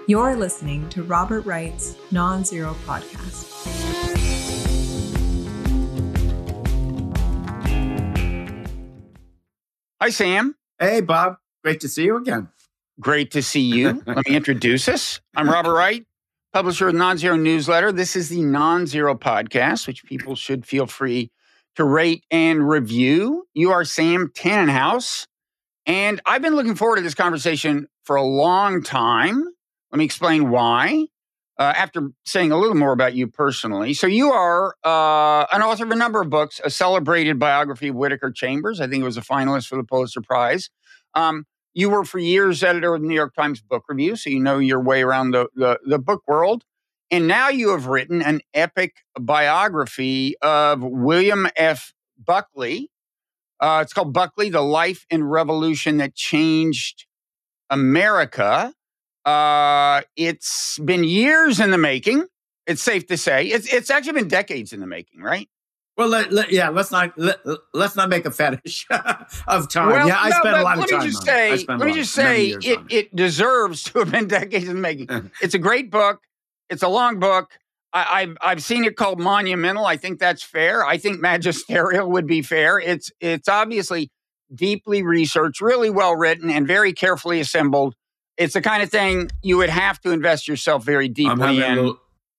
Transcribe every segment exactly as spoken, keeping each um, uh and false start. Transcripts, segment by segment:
You're listening to Robert Wright's Non-Zero Podcast. Hi, Sam. Hey, Bob. Great to see you again. Great to see you. Let me introduce us. I'm Robert Wright, publisher of the Non-Zero Newsletter. This is the Non-Zero Podcast, which people should feel free to rate and review. You are Sam Tannenhouse, and I've been looking forward to this conversation for a long time. Let me explain why, uh, after saying a little more about you personally. So you are uh, an author of a number of books, a celebrated biography of Whittaker Chambers. I think it was a finalist for the Pulitzer Prize. Um, you were for years editor of the New York Times Book Review, so you know your way around the, the, the book world. And now you have written an epic biography of William F. Buckley. Uh, it's called Buckley, The Life and Revolution That Changed America. Uh, it's been years in the making. It's safe to say. It's it's actually been decades in the making, right? Well, let, let, yeah, let's not let, let's not make a fetish of time. Well, yeah, I no, spent a lot of let time me just on say, it. I spent let me lot, just say, years it on it. it deserves to have been decades in the making. It's a great book. It's a long book. I, I've I've seen it called monumental. I think that's fair. I think magisterial would be fair. It's it's obviously deeply researched, really well written, and very carefully assembled. It's the kind of thing you would have to invest yourself very I'm deeply having a in. little-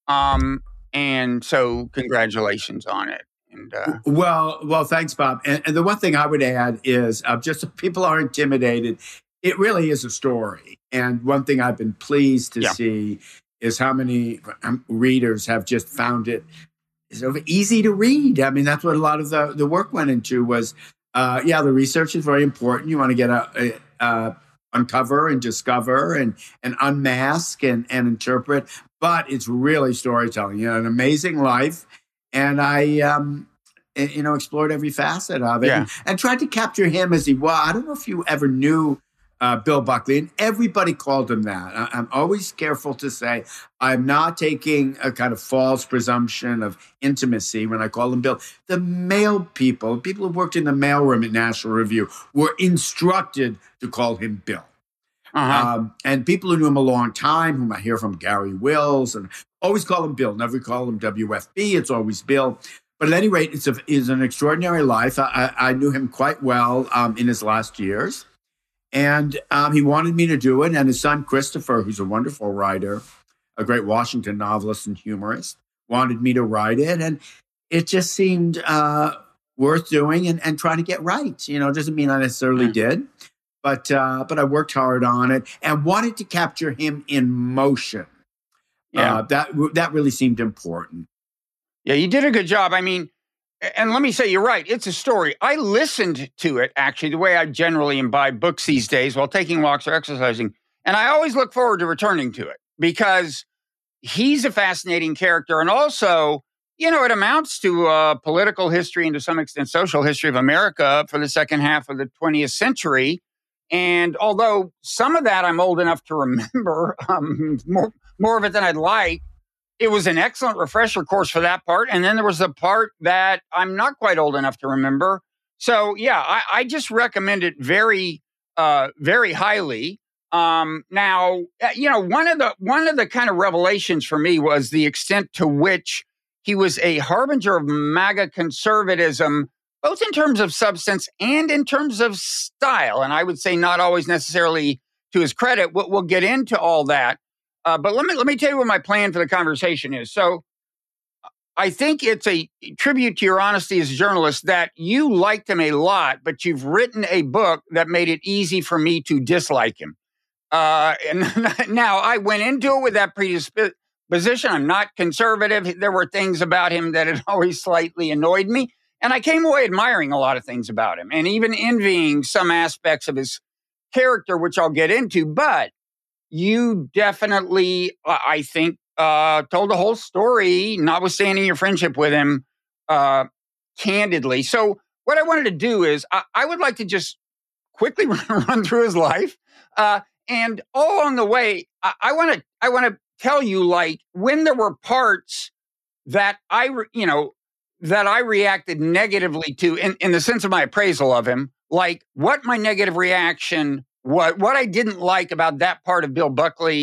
Um, and so congratulations on it. And uh, Well, well, thanks, Bob. And, and the one thing I would add is uh, just so people are intimidated. It really is a story. And one thing I've been pleased to Yeah. see is how many um, readers have just found it sort of easy to read. I mean, that's what a lot of the, the work went into was, uh, yeah, the research is very important. You want to get a, a, a uncover and discover and, and unmask and, and interpret. But it's really storytelling. You know, an amazing life. And I, um, you know, explored every facet of it Yeah. and, and tried to capture him as he was. I don't know if you ever knew uh, Bill Buckley, and everybody called him that. I, I'm always careful to say I'm not taking a kind of false presumption of intimacy when I call him Bill. The mail people, people who worked in the mailroom at National Review, were instructed to call him Bill. uh-huh. Um, and people who knew him a long time, whom I hear from Gary Wills, and always call him Bill, never call him W F B. It's always Bill. But at any rate, it's, a, it's an extraordinary life. I, I, I knew him quite well um, in his last years. And um, he wanted me to do it. And his son, Christopher, who's a wonderful writer, a great Washington novelist and humorist, wanted me to write it. And it just seemed uh, worth doing and, and trying to get right. You know, it doesn't mean I necessarily Mm. did. But uh, but I worked hard on it and wanted to capture him in motion. Yeah. Uh, that that really seemed important. Yeah, you did a good job. I mean, and let me say, you're right. It's a story. I listened to it, actually, the way I generally imbibe books these days while taking walks or exercising. And I always look forward to returning to it because he's a fascinating character. And also, you know, it amounts to uh, political history and to some extent social history of America for the second half of the twentieth century. And although some of that I'm old enough to remember, um, more, more of it than I'd like, it was an excellent refresher course for that part. And then there was the part that I'm not quite old enough to remember. So, yeah, I, I just recommend it very, uh, very highly. Um, now, you know, one of the one of the kind of revelations for me was the extent to which he was a harbinger of MAGA conservatism, both in terms of substance and in terms of style. And I would say not always necessarily to his credit. We'll, we'll get into all that. Uh, but let me let me tell you what my plan for the conversation is. So I think it's a tribute to your honesty as a journalist that you liked him a lot, but you've written a book that made it easy for me to dislike him. Uh, and now I went into it with that predisposition. I'm not conservative. There were things about him that had always slightly annoyed me. And I came away admiring a lot of things about him and even envying some aspects of his character, which I'll get into. But you definitely, uh, I think, uh, told the whole story, notwithstanding your friendship with him, uh, candidly. So what I wanted to do is I, I would like to just quickly run through his life. Uh, and all along the way, I want to I want to tell you, like, when there were parts that I, re- you know, that I reacted negatively to in, in the sense of my appraisal of him, like what my negative reaction, what what I didn't like about that part of Bill Buckley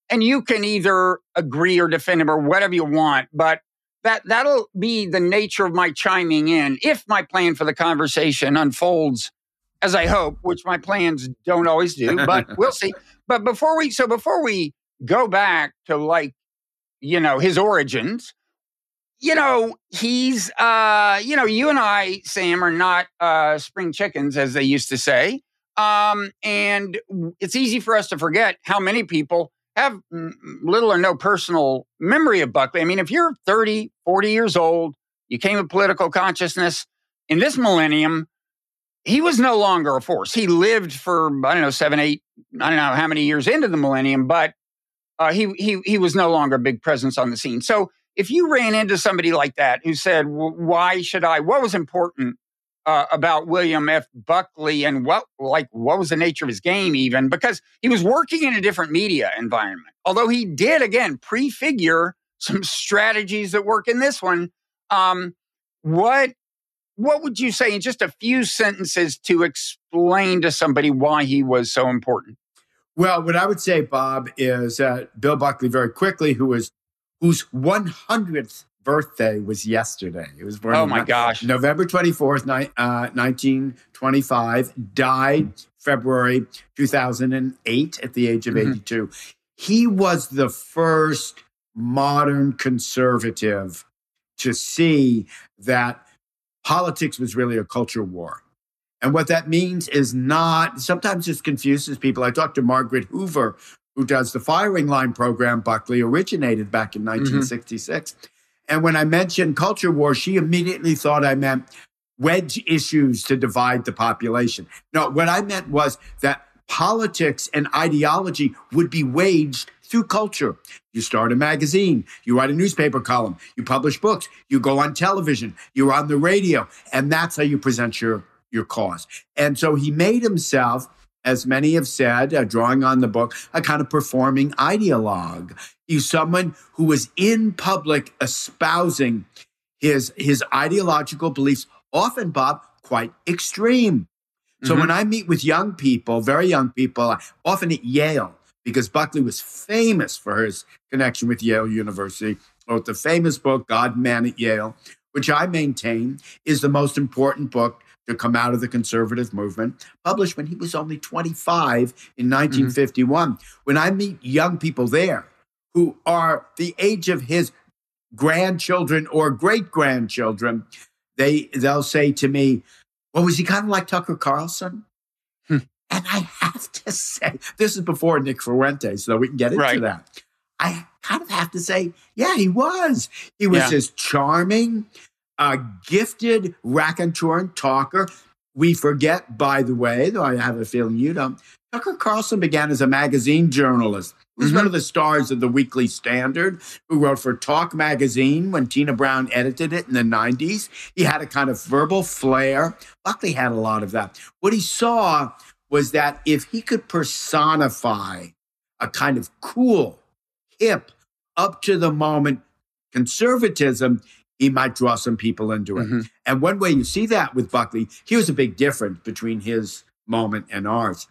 and you can either agree or defend him or whatever you want, but that, that'll be the nature of my chiming in if my plan for the conversation unfolds as I hope, which my plans don't always do, but we'll see. But before we, so before we go back to like, you know, his origins, you know, he's, uh, you know, you and I, Sam, are not uh, spring chickens, as they used to say. Um, and it's easy for us to forget how many people have little or no personal memory of Buckley. I mean, if you're thirty, forty years old, you came to political consciousness in this millennium, he was no longer a force. He lived for, I don't know, seven, eight, I don't know how many years into the millennium, but uh, he, he, he was no longer a big presence on the scene. So if you ran into somebody like that who said, why should I, what was important uh, about William F. Buckley and what, like, what was the nature of his game even? Because he was working in a different media environment. Although he did, again, prefigure some strategies that work in this one. Um, what, what would you say in just a few sentences to explain to somebody why he was so important? Well, what I would say, Bob, is uh, Bill Buckley, very quickly, who was whose one hundredth birthday was yesterday. He was born oh on my gosh. November twenty-fourth, ni- uh, nineteen twenty-five, died February two thousand eight at the age of mm-hmm. eighty-two. He was the first modern conservative to see that politics was really a culture war. And what that means is not, sometimes this confuses people. I talked to Margaret Hoover, who does the Firing Line program Buckley originated back in nineteen sixty-six. Mm-hmm. And when I mentioned culture war, she immediately thought I meant wedge issues to divide the population. No, what I meant was that politics and ideology would be waged through culture. You start a magazine, you write a newspaper column, you publish books, you go on television, you're on the radio, and that's how you present your, your cause. And so he made himself, as many have said, uh, drawing on the book, a kind of performing ideologue. He's someone who was in public espousing his, his ideological beliefs, often, Bob, quite extreme. So mm-hmm. when I meet with young people, very young people, often at Yale, because Buckley was famous for his connection with Yale University, wrote the famous book, God and Man at Yale, which I maintain is the most important book to come out of the conservative movement, published when he was only twenty-five in nineteen fifty-one. Mm-hmm. When I meet young people there who are the age of his grandchildren or great-grandchildren, they, they'll say to me, well, was he kind of like Tucker Carlson? Hmm. And I have to say, this is before Nick Fuentes, so we can get into right. that. I kind of have to say, yeah, he was. He was yeah. as charming, a gifted raconteur and talker. We forget, by the way, though I have a feeling you don't, Tucker Carlson began as a magazine journalist. He was mm-hmm. one of the stars of the Weekly Standard, who wrote for Talk Magazine when Tina Brown edited it in the nineties. He had a kind of verbal flair. Buckley had a lot of that. What he saw was that if he could personify a kind of cool, hip, up to the moment conservatism, he might draw some people into it. Mm-hmm. And one way you see that with Buckley, here's a big difference between his moment and ours.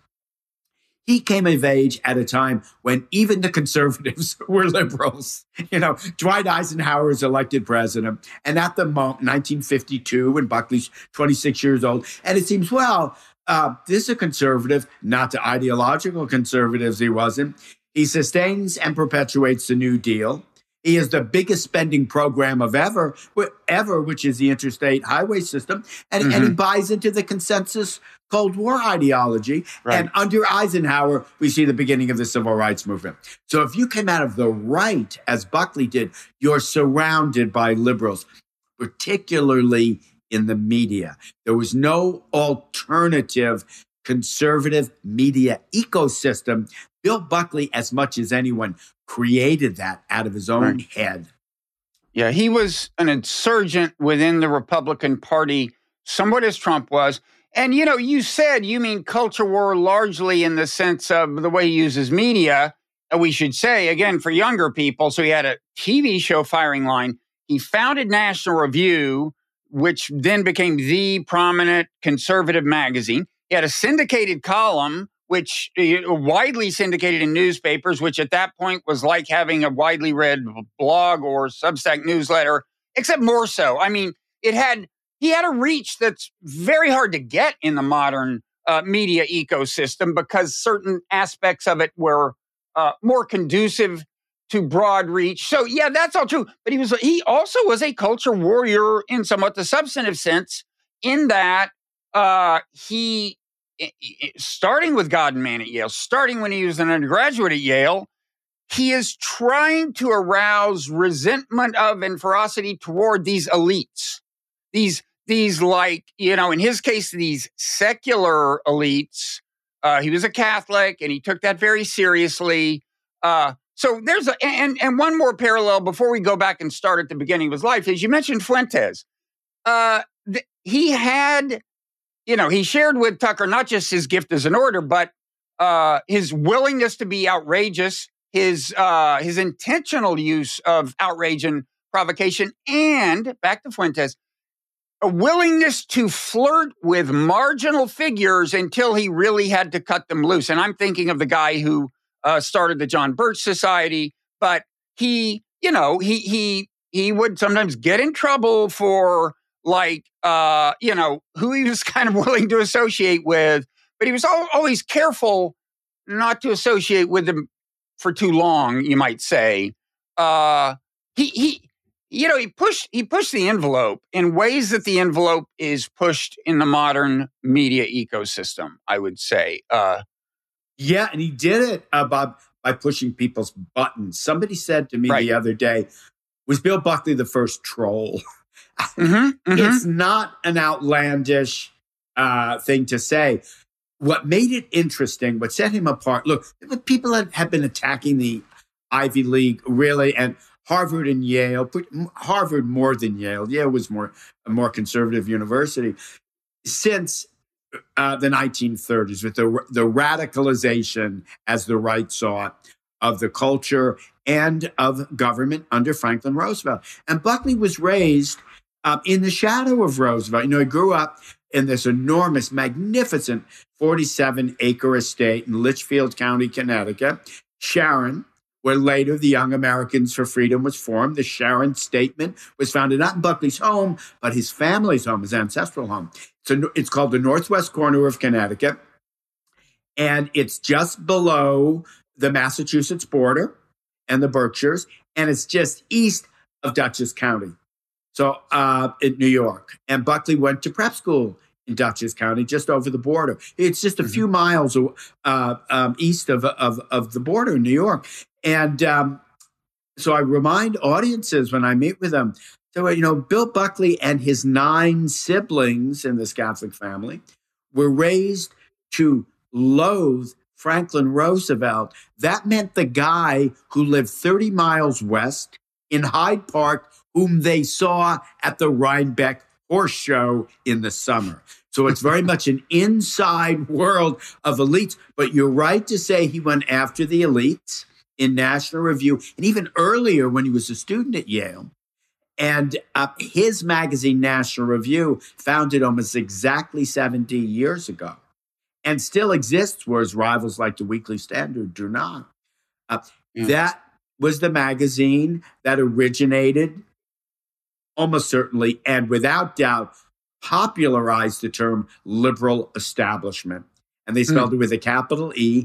He came of age at a time when even the conservatives were liberals. You know, Dwight Eisenhower is elected president. And at the moment, nineteen fifty-two, when Buckley's twenty-six years old, and it seems, well, uh, this is a conservative, not the ideological conservatives he wasn't. He sustains and perpetuates the New Deal. He is the biggest spending program of ever, ever, which is the interstate highway system. And, mm-hmm. and he buys into the consensus Cold War ideology. Right. And under Eisenhower, we see the beginning of the civil rights movement. So if you came out of the right, as Buckley did, you're surrounded by liberals, particularly in the media. There was no alternative conservative media ecosystem. Bill Buckley, as much as anyone, created that out of his own right. head. Yeah, he was an insurgent within the Republican Party, somewhat as Trump was. And, you know, you said you mean culture war largely in the sense of the way he uses media. And we should say, again, for younger people, so he had a T V show, Firing Line. He founded National Review, which then became the prominent conservative magazine. He had a syndicated column which uh, widely syndicated in newspapers, which at that point was like having a widely read blog or Substack newsletter, except more so. I mean, it had he had a reach that's very hard to get in the modern uh, media ecosystem because certain aspects of it were uh, more conducive to broad reach. So yeah, that's all true. But he was he also was a culture warrior in somewhat the substantive sense, in that uh, he. starting with God and Man at Yale, starting when he was an undergraduate at Yale, he is trying to arouse resentment of and ferocity toward these elites. These, these like, you know, in his case, these secular elites. Uh, he was a Catholic and he took that very seriously. Uh, so there's a, and, and one more parallel before we go back and start at the beginning of his life is you mentioned Fuentes. Uh, th- he had, You know, he shared with Tucker not just his gift as an orator, but uh, his willingness to be outrageous, his uh, his intentional use of outrage and provocation, and back to Fuentes, a willingness to flirt with marginal figures until he really had to cut them loose. And I'm thinking of the guy who uh, started the John Birch Society, but he, you know, he he he would sometimes get in trouble for, like, uh, you know, who he was kind of willing to associate with, but he was al- always careful not to associate with them for too long, you might say. Uh, he, he, you know, he pushed, he pushed the envelope in ways that the envelope is pushed in the modern media ecosystem, I would say. Uh, yeah, and he did it uh, Bob, by pushing people's buttons. Somebody said to me right. the other day, was Bill Buckley the first troll? Mm-hmm, mm-hmm. It's not an outlandish uh, thing to say. What made it interesting, what set him apart, look, people have, have been attacking the Ivy League, really, and Harvard and Yale, Harvard more than Yale. Yale was more a more conservative university, since uh, the nineteen thirties, with the, the radicalization, as the right saw it, of the culture and of government under Franklin Roosevelt. And Buckley was raised Um, in the shadow of Roosevelt. You know, he grew up in this enormous, magnificent forty-seven acre estate in Litchfield County, Connecticut, Sharon, where later the Young Americans for Freedom was formed. The Sharon Statement was founded not in Buckley's home, but his family's home, his ancestral home. So it's called the Northwest Corner of Connecticut, and it's just below the Massachusetts border and the Berkshires, and it's just east of Dutchess County. So uh, in New York. And Buckley went to prep school in Dutchess County, just over the border. It's just a mm-hmm. few miles uh, um, east of, of, of the border in New York. And um, so I remind audiences when I meet with them, so, you know, Bill Buckley and his nine siblings in this Catholic family were raised to loathe Franklin Roosevelt. That meant the guy who lived thirty miles west in Hyde Park, whom they saw at the Rhinebeck Horse Show in the summer. So it's very much an inside world of elites. But you're right to say he went after the elites in National Review, and even earlier when he was a student at Yale. And uh, his magazine, National Review, founded almost exactly seventy years ago, and still exists, whereas rivals like the Weekly Standard do not. Uh, yeah. That was the magazine that originated, almost certainly, and without doubt, popularized the term liberal establishment. And they spelled mm. it with a capital E,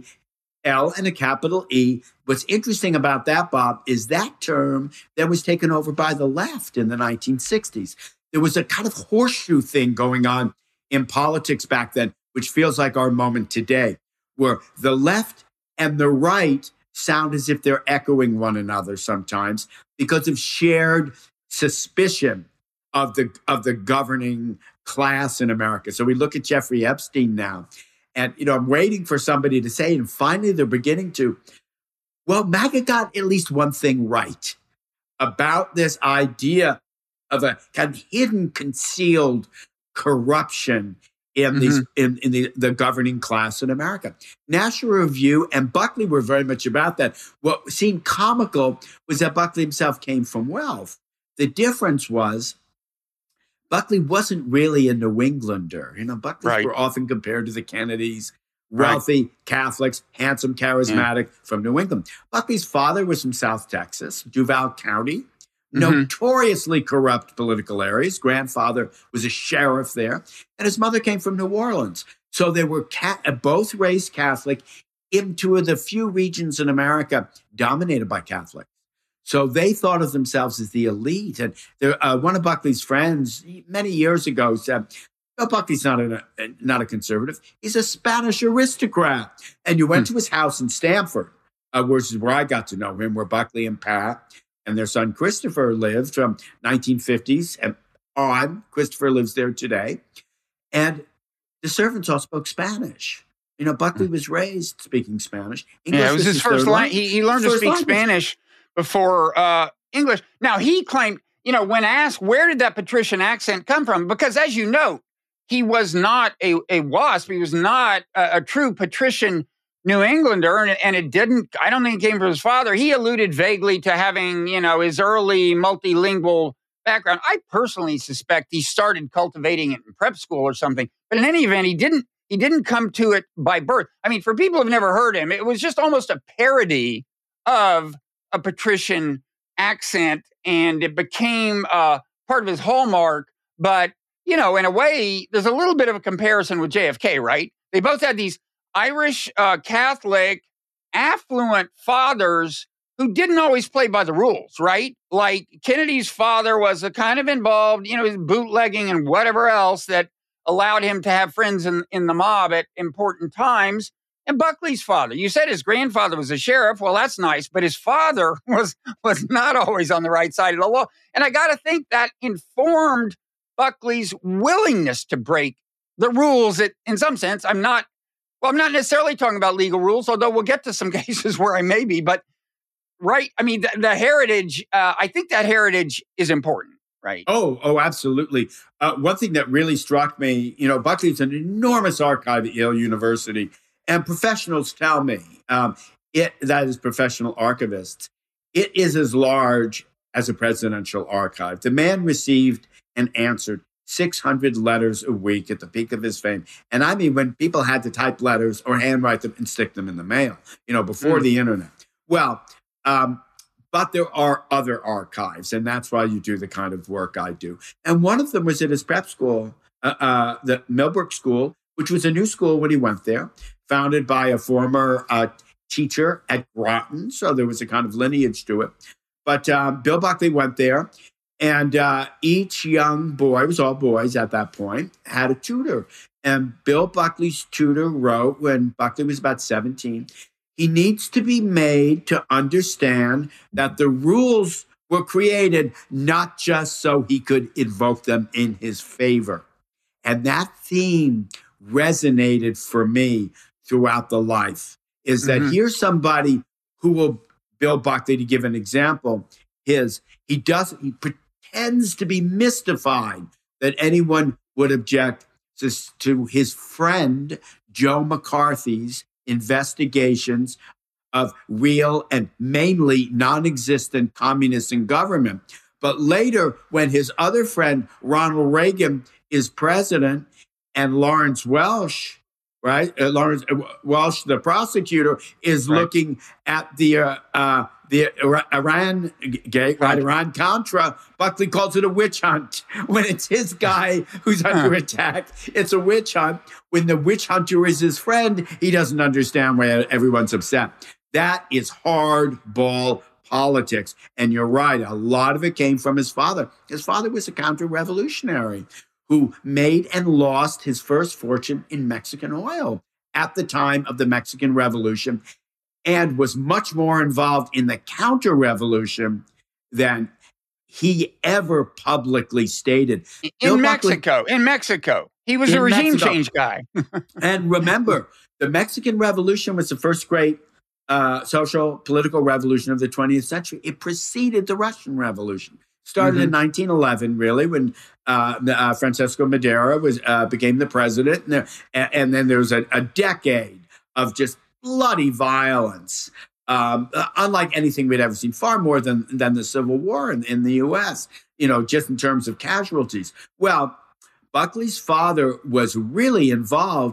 L and a capital E. What's interesting about that, Bob, is that term that was taken over by the left in the nineteen sixties. There was a kind of horseshoe thing going on in politics back then, which feels like our moment today, where the left and the right sound as if they're echoing one another sometimes because of shared suspicion of the of the governing class in America. So we look at Jeffrey Epstein now, and you know, I'm waiting for somebody to say, and finally they're beginning to, well, MAGA got at least one thing right about this idea of a kind of hidden, concealed corruption in mm-hmm. these in, in the, the governing class in America. National Review and Buckley were very much about that. What seemed comical was that Buckley himself came from wealth. The difference was Buckley wasn't really a New Englander. You know, Buckley right. were often compared to the Kennedys wealthy right. Catholics, handsome, charismatic yeah. from New England. Buckley's father was from South Texas, Duval County, mm-hmm. notoriously corrupt political areas. Grandfather was a sheriff there, and his mother came from New Orleans. So they were ca- both raised Catholic in two of the few regions in America dominated by Catholics. So they thought of themselves as the elite. And uh, one of Buckley's friends many years ago said, Bill Buckley's not a, not a conservative. He's a Spanish aristocrat. And you went hmm. to his house in Stamford, uh, which is where I got to know him, where Buckley and Pat and their son Christopher lived from nineteen fifties and on. Christopher lives there today. And the servants all spoke Spanish. You know, Buckley was raised speaking Spanish. English yeah, it was his first language. He, he learned to speak language. Spanish before uh, English. Now, he claimed, you know, when asked, where did that patrician accent come from? Because as you know, he was not a, a WASP. He was not a, a true patrician New Englander. And, and it didn't, I don't think it came from his father. He alluded vaguely to having, you know, his early multilingual background. I personally suspect he started cultivating it in prep school or something. But in any event, he didn't, he didn't come to it by birth. I mean, for people who've never heard him, it was just almost a parody of a patrician accent. And it became uh, part of his hallmark. But you know, in a way, there's a little bit of a comparison with J F K, right? They both had these Irish uh, Catholic affluent fathers who didn't always play by the rules, right? Like Kennedy's father was a kind of involved, you know, his bootlegging and whatever else that allowed him to have friends in, in the mob at important times. And Buckley's father, you said his grandfather was a sheriff. Well, that's nice, but his father was was not always on the right side of the law. And I got to think that informed Buckley's willingness to break the rules that, in some sense, I'm not, well, I'm not necessarily talking about legal rules, although we'll get to some cases where I may be, but right, I mean, the, the heritage, uh, I think that heritage is important, right? Oh, oh, absolutely. Uh, one thing that really struck me, you know, Buckley's an enormous archive at Yale University, and professionals tell me, um, it that is professional archivists, it is as large as a presidential archive. The man received and answered six hundred letters a week at the peak of his fame. And I mean, when people had to type letters or handwrite them and stick them in the mail, you know, before mm. the internet. Well, um, but there are other archives, and that's why you do the kind of work I do. And one of them was at his prep school, uh, uh, the Millbrook School, which was a new school when he went there, founded by a former uh, teacher at Groton. So there was a kind of lineage to it. But uh, Bill Buckley went there. And uh, each young boy, it was all boys at that point, had a tutor. And Bill Buckley's tutor wrote when Buckley was about seventeen, he needs to be made to understand that the rules were created not just so he could invoke them in his favor. And that theme resonated for me throughout the life, is that mm-hmm. here's somebody who will, Bill Buckley, to give an example, his, he doesn't, he pretends to be mystified that anyone would object to, to his friend Joe McCarthy's investigations of real and mainly non-existent communists in government. But later, when his other friend Ronald Reagan is president and Lawrence Welsh, right, uh, Lawrence uh, Welsh, the prosecutor, is right. looking at the uh, uh, the Iran gate, right, Iran Contra, Buckley calls it a witch hunt. When it's his guy who's under attack, it's a witch hunt. When the witch hunter is his friend, he doesn't understand why everyone's upset. That is hardball politics. And you're right, a lot of it came from his father. His father was a counter-revolutionary who made and lost his first fortune in Mexican oil at the time of the Mexican Revolution, and was much more involved in the counter-revolution than he ever publicly stated. In Bill Mexico, Buckley, in Mexico. He was a regime Mexico. change guy. And remember, the Mexican Revolution was the first great uh, social, political revolution of the twentieth century. It preceded the Russian Revolution. Started mm-hmm. in nineteen eleven, really, when uh, uh, Francisco Madero was uh, became the president. And, there, and then there was a, a decade of just bloody violence, um, uh, unlike anything we'd ever seen, far more than, than the Civil War in, in the U S, you know, just in terms of casualties. Well, Buckley's father was really involved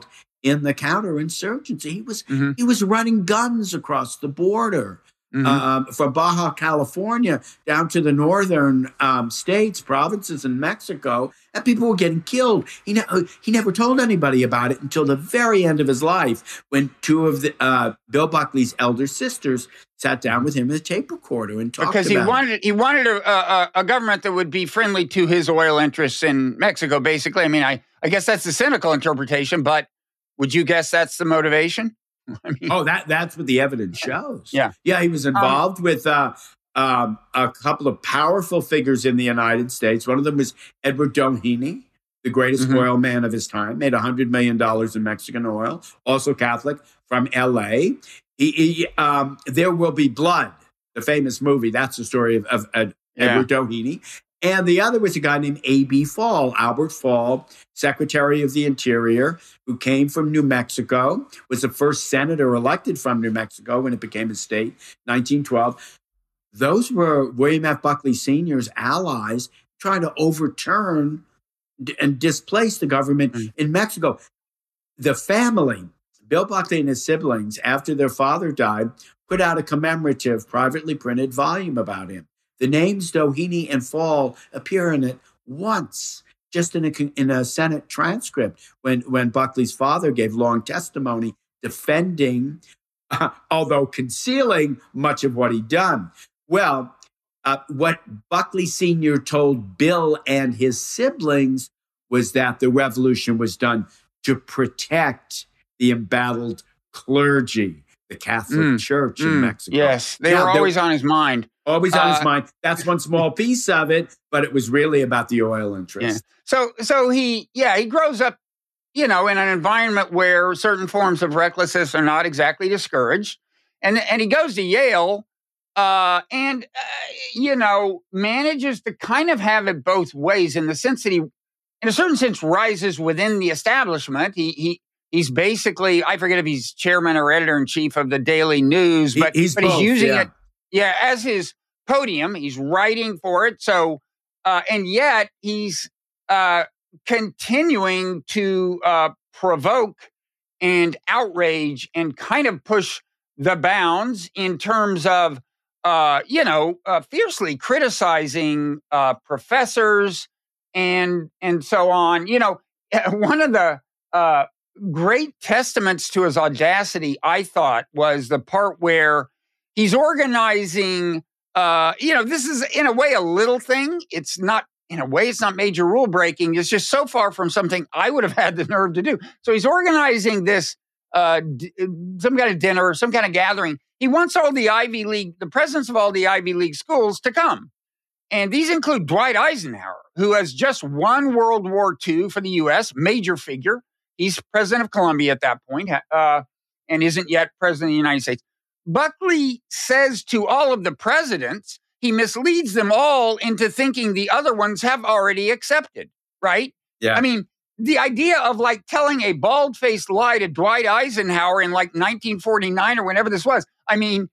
in the counterinsurgency. He was Mm-hmm. he was running guns across the border. Mm-hmm. Um, from Baja California down to the northern um, states, provinces in Mexico, and people were getting killed. He, ne- he never told anybody about it until the very end of his life, when two of the uh, Bill Buckley's elder sisters sat down with him with a tape recorder and talked because about he wanted he wanted a, a, a government that would be friendly to his oil interests in Mexico. Basically, I mean, I I guess that's the cynical interpretation, but would you guess that's the motivation? I mean, oh, that that's what the evidence shows. Yeah. Yeah, he was involved um, with uh, um, a couple of powerful figures in the United States. One of them was Edward Doheny, the greatest mm-hmm. oil man of his time, made one hundred million dollars in Mexican oil, also Catholic, from L A. He, he, um, There Will Be Blood, the famous movie. That's the story of, of, of yeah. Edward Doheny. And the other was a guy named A B Fall, Albert Fall, Secretary of the Interior, who came from New Mexico, was the first senator elected from New Mexico when it became a state, nineteen twelve. Those were William F. Buckley Senior's allies trying to overturn and displace the government mm. in Mexico. The family, Bill Buckley and his siblings, after their father died, put out a commemorative, privately printed volume about him. The names Doheny and Fall appear in it once, just in a, in a Senate transcript, when, when Buckley's father gave long testimony defending, uh, although concealing much of what he'd done. Well, uh, what Buckley Senior told Bill and his siblings was that the revolution was done to protect the embattled clergy, the Catholic mm, Church in mm, Mexico. Yes, they now, were always on his mind. Always on uh, his mind. That's one small piece of it, but it was really about the oil interest. Yeah. So, so he, yeah, he grows up, you know, in an environment where certain forms of recklessness are not exactly discouraged, and and he goes to Yale, uh, and uh, you know, manages to kind of have it both ways, in the sense that he, in a certain sense, rises within the establishment. He he. He's basically, I forget if he's chairman or editor in chief of the Daily News, but, he's, but both, he's using yeah. it, yeah, as his podium. He's writing for it. So, uh, and yet he's uh, continuing to uh, provoke and outrage and kind of push the bounds in terms of, uh, you know, uh, fiercely criticizing uh, professors and and so on. You know, one of the uh, great testaments to his audacity, I thought, was the part where he's organizing, uh, you know, this is in a way a little thing. It's not, in a way, it's not major rule breaking. It's just so far from something I would have had the nerve to do. So he's organizing this, uh, d- some kind of dinner or some kind of gathering. He wants all the Ivy League, the presidents of all the Ivy League schools to come. And these include Dwight Eisenhower, who has just won World War Two for the U S, major figure. He's president of Colombia at that point, uh, and isn't yet president of the United States. Buckley says to all of the presidents, he misleads them all into thinking the other ones have already accepted, right? Yeah. I mean, the idea of like telling a bald-faced lie to Dwight Eisenhower in like nineteen forty-nine or whenever this was, I mean,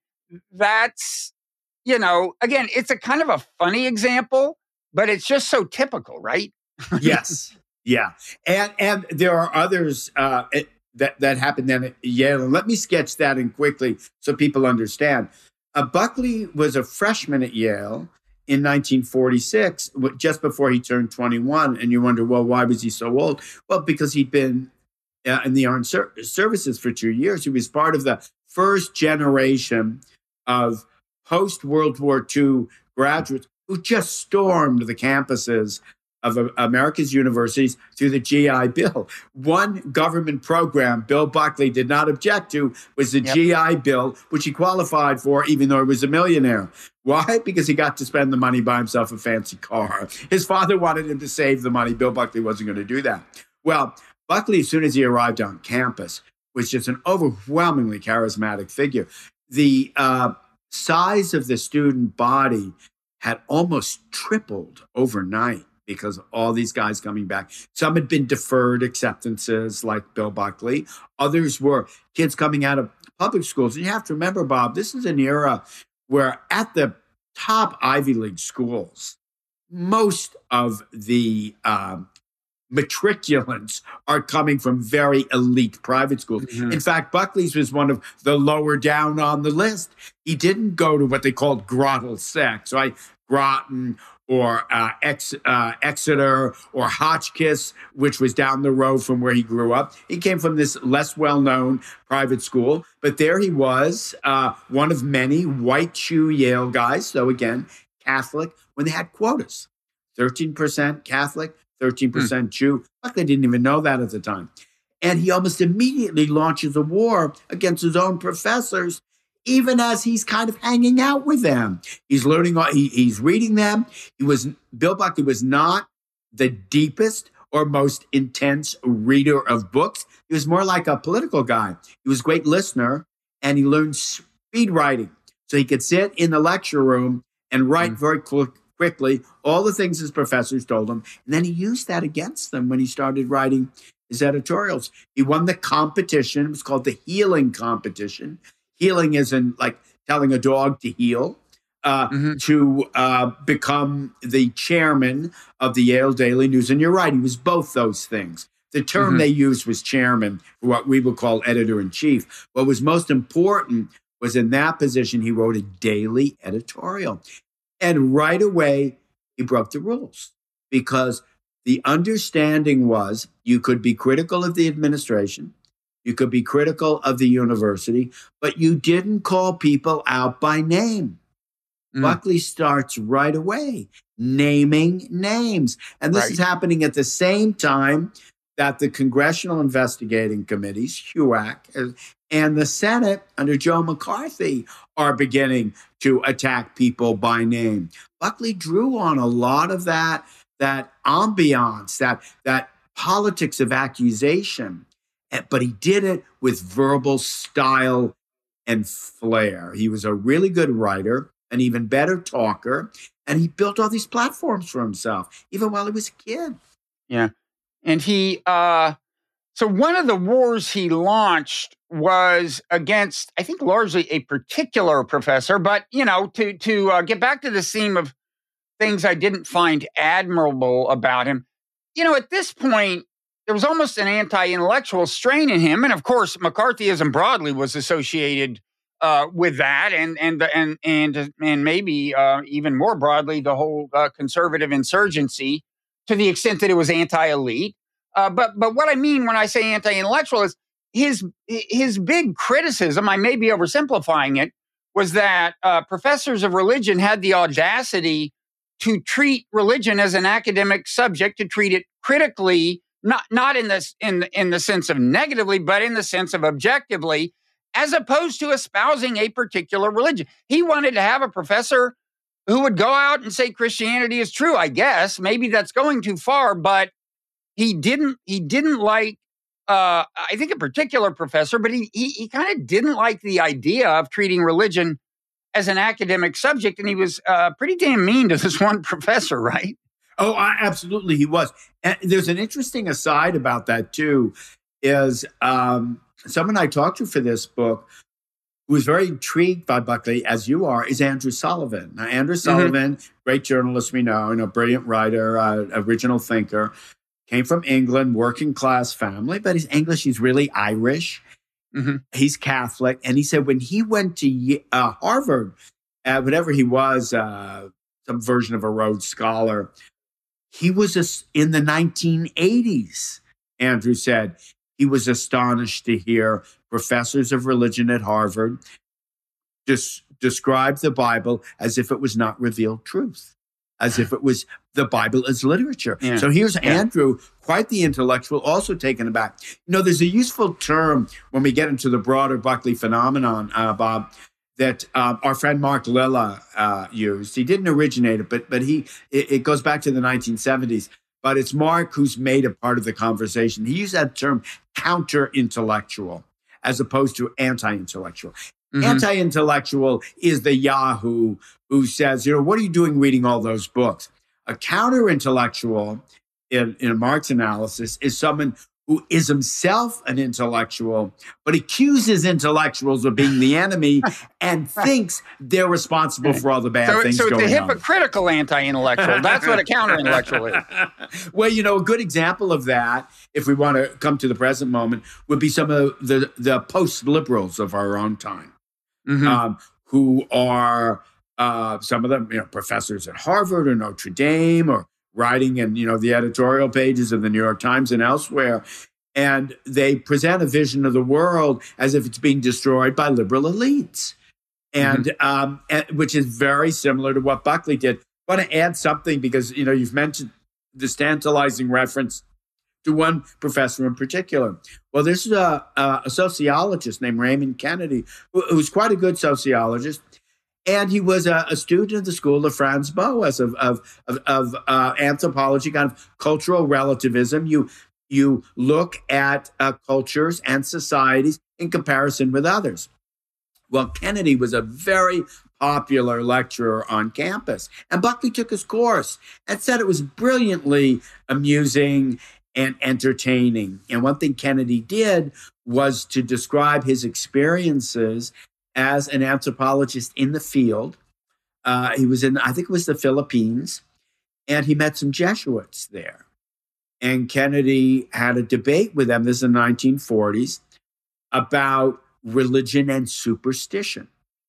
that's, you know, again, it's a kind of a funny example, but it's just so typical, right? Yes. Yeah. And and there are others uh, that, that happened then at Yale. And let me sketch that in quickly so people understand. Uh, Buckley was a freshman at Yale in nineteen forty-six, just before he turned twenty-one. And you wonder, well, why was he so old? Well, because he'd been uh, in the armed ser- services for two years. He was part of the first generation of post-World War Two graduates who just stormed the campuses of uh, America's universities through the G I Bill. One government program Bill Buckley did not object to was the yep. G I Bill, which he qualified for even though he was a millionaire. Why? Because he got to spend the money, buy himself a fancy car. His father wanted him to save the money. Bill Buckley wasn't going to do that. Well, Buckley, as soon as he arrived on campus, was just an overwhelmingly charismatic figure. The uh, size of the student body had almost tripled overnight because of all these guys coming back. Some had been deferred acceptances like Bill Buckley. Others were kids coming out of public schools. And you have to remember, Bob, this is an era where at the top Ivy League schools, most of the um, matriculants are coming from very elite private schools. Mm-hmm. In fact, Buckley's was one of the lower down on the list. He didn't go to what they called Grottle Sex, right? Groton or uh, Ex, uh, Exeter or Hotchkiss, which was down the road from where he grew up. He came from this less well-known private school, but there he was, uh, one of many white shoe Yale guys. So again, Catholic, when they had quotas, thirteen percent Catholic, thirteen percent mm. Jew. Buckley didn't even know that at the time. And he almost immediately launches a war against his own professors, even as he's kind of hanging out with them. He's learning, he, he's reading them. He was, Bill Buckley was not the deepest or most intense reader of books. He was more like a political guy. He was a great listener, and he learned speed writing. So he could sit in the lecture room and write mm. very quick, quickly all the things his professors told him. And then he used that against them when he started writing his editorials. He won the competition. It was called the healing competition. Healing isn't like telling a dog to heal, uh, mm-hmm. to uh, become the chairman of the Yale Daily News. And you're right, he was both those things. The term mm-hmm. they used was chairman, what we would call editor-in-chief. What was most important was in that position, he wrote a daily editorial. And right away, he broke the rules because the understanding was you could be critical of the administration, you could be critical of the university, but you didn't call people out by name. Mm. Buckley starts right away naming names. And this right. is happening at the same time that the Congressional Investigating Committees, H U A C, and the Senate under Joe McCarthy are beginning to attack people by name. Buckley drew on a lot of that, that ambiance, that, that politics of accusation, but he did it with verbal style and flair. He was a really good writer, an even better talker, and he built all these platforms for himself, even while he was a kid. Yeah. And he, uh, so one of the wars he launched was against, I think, largely a particular professor. But, you know, to, to uh, get back to the theme of things I didn't find admirable about him, you know, at this point, there was almost an anti-intellectual strain in him. And of course, McCarthyism broadly was associated uh, with that. And, and, and, and, and maybe uh, even more broadly, the whole uh, conservative insurgency, to the extent that it was anti-elite. Uh, but but what I mean when I say anti-intellectual is his his big criticism, I may be oversimplifying it, was that uh, professors of religion had the audacity to treat religion as an academic subject, to treat it critically, not not in this in in the sense of negatively, but in the sense of objectively, as opposed to espousing a particular religion. He wanted to have a professor who would go out and say Christianity is true. I guess maybe that's going too far, but he didn't. He didn't like. Uh, I think a particular professor, but he he, he kind of didn't like the idea of treating religion as an academic subject, and he was uh, pretty damn mean to this one professor, right? Oh, I, absolutely, he was. And there's an interesting aside about that too. Is um, someone I talked to for this book who was very intrigued by Buckley, as you are, is Andrew Sullivan. Now, Andrew mm-hmm. Sullivan, great journalist we know, and a brilliant writer, uh, original thinker, came from England, working class family, but his English, he's really Irish. Mm-hmm. He's Catholic. And he said when he went to uh, Harvard, uh, whatever he was, uh, some version of a Rhodes Scholar, he was a, in the nineteen eighties, Andrew said, he was astonished to hear professors of religion at Harvard des- describe the Bible as if it was not revealed truth, as if it was the Bible as literature. Yeah. So here's yeah. Andrew, quite the intellectual, also taken aback. You know, there's a useful term when we get into the broader Buckley phenomenon, uh, Bob, that uh, our friend Mark Lilla uh, used. He didn't originate it, but but he it, it goes back to the nineteen seventies. But it's Mark who's made it part of the conversation. He used that term counter-intellectual as opposed to anti-intellectual. Mm-hmm. Anti-intellectual is the Yahoo who says, you know, what are you doing reading all those books? A counter-intellectual, in, in Mark's analysis, is someone who is himself an intellectual, but accuses intellectuals of being the enemy and thinks they're responsible for all the bad so, things so going on. So it's a hypocritical anti-intellectual. That's what a counter-intellectual is. Well, you know, a good example of that, if we want to come to the present moment, would be some of the, the post-liberals of our own time, mm-hmm. um, who are, uh, some of them, you know, professors at Harvard or Notre Dame or writing in, you know, the editorial pages of the New York Times and elsewhere. And they present a vision of the world as if it's being destroyed by liberal elites. And, mm-hmm. um, and which is very similar to what Buckley did. I want to add something because, you know, you've mentioned this tantalizing reference to one professor in particular. Well, this is a, a sociologist named Raymond Kennedy, who, who's quite a good sociologist. And he was a, a student of the school of Franz Boas of of of, of uh, anthropology, kind of cultural relativism. You you look at uh, cultures and societies in comparison with others. Well, Kennedy was a very popular lecturer on campus, and Buckley took his course and said it was brilliantly amusing and entertaining. And one thing Kennedy did was to describe his experiences as an anthropologist in the field. Uh, he was in, I think it was the Philippines, and he met some Jesuits there. And Kennedy had a debate with them, this is in the nineteen forties, about religion and superstition.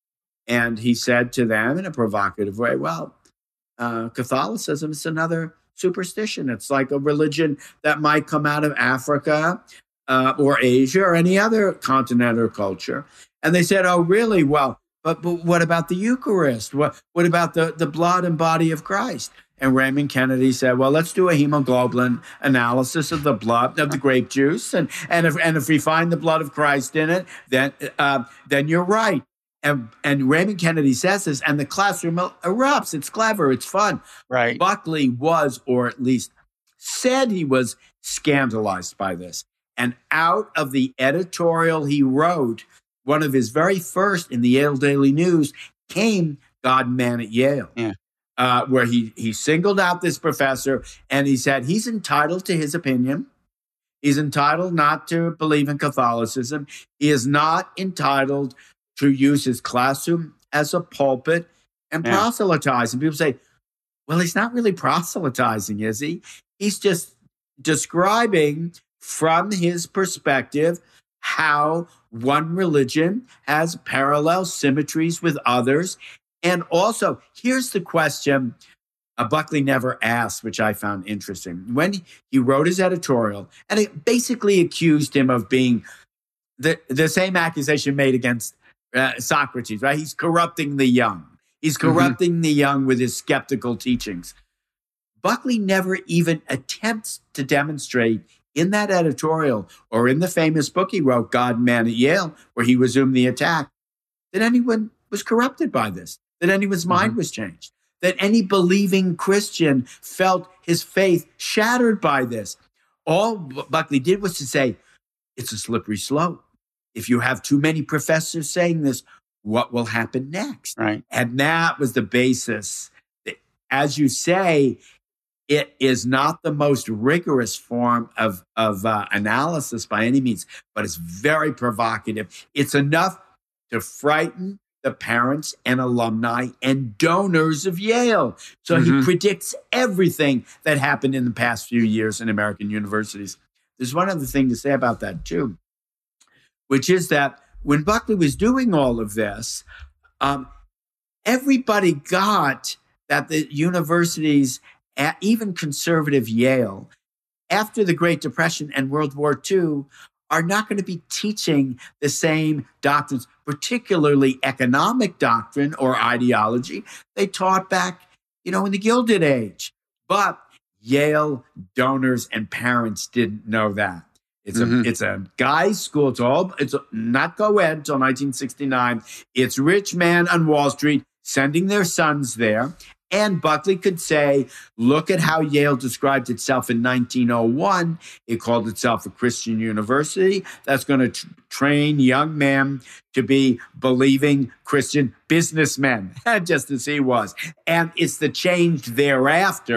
And he said to them in a provocative way, well, uh, Catholicism is another superstition. It's like a religion that might come out of Africa uh, or Asia or any other continent or culture. And they said, oh, really? Well, but, but what about the Eucharist? What, what about the, the blood and body of Christ? And Raymond Kennedy said, well, let's do a hemoglobin analysis of the blood, of the grape juice. And, and, if, and if we find the blood of Christ in it, then, uh, then you're right. And, and Raymond Kennedy says this, and the classroom erupts. It's clever. It's fun. Right. Buckley was, or at least said he was, scandalized by this. And out of the editorial he wrote, one of his very first in the Yale Daily News, came God and Man at Yale, yeah. uh, where he he singled out this professor and he said he's entitled to his opinion. He's entitled not to believe in Catholicism. He is not entitled to use his classroom as a pulpit and yeah. proselytize. And people say, well, he's not really proselytizing, is he? He's just describing from his perspective how one religion has parallel symmetries with others. And also, here's the question uh, Buckley never asked, which I found interesting. When he wrote his editorial, and it basically accused him of being the, the same accusation made against uh, Socrates, right? He's corrupting the young. He's corrupting mm-hmm. the young with his skeptical teachings. Buckley never even attempts to demonstrate in that editorial or in the famous book he wrote, God and Man at Yale, where he resumed the attack, that anyone was corrupted by this, that anyone's mind mm-hmm. was changed, that any believing Christian felt his faith shattered by this. All Buckley did was to say, it's a slippery slope. If you have too many professors saying this, what will happen next? Right. And that was the basis. As you say, it is not the most rigorous form of, of uh, analysis by any means, but it's very provocative. It's enough to frighten the parents and alumni and donors of Yale. So mm-hmm. he predicts everything that happened in the past few years in American universities. There's one other thing to say about that, too, which is that when Buckley was doing all of this, um, everybody got that the universities, even conservative Yale, after the Great Depression and World War Two, are not going to be teaching the same doctrines, particularly economic doctrine or ideology they taught back, you know, in the Gilded Age. But Yale donors and parents didn't know that. It's mm-hmm. a it's a guy's school. It's all it's not co-ed until nineteen sixty-nine. It's rich man on Wall Street sending their sons there. And Buckley could say, look at how Yale described itself in nineteen oh one. It called itself a Christian university that's going to tr- train young men to be believing Christian businessmen, just as he was. And it's the change thereafter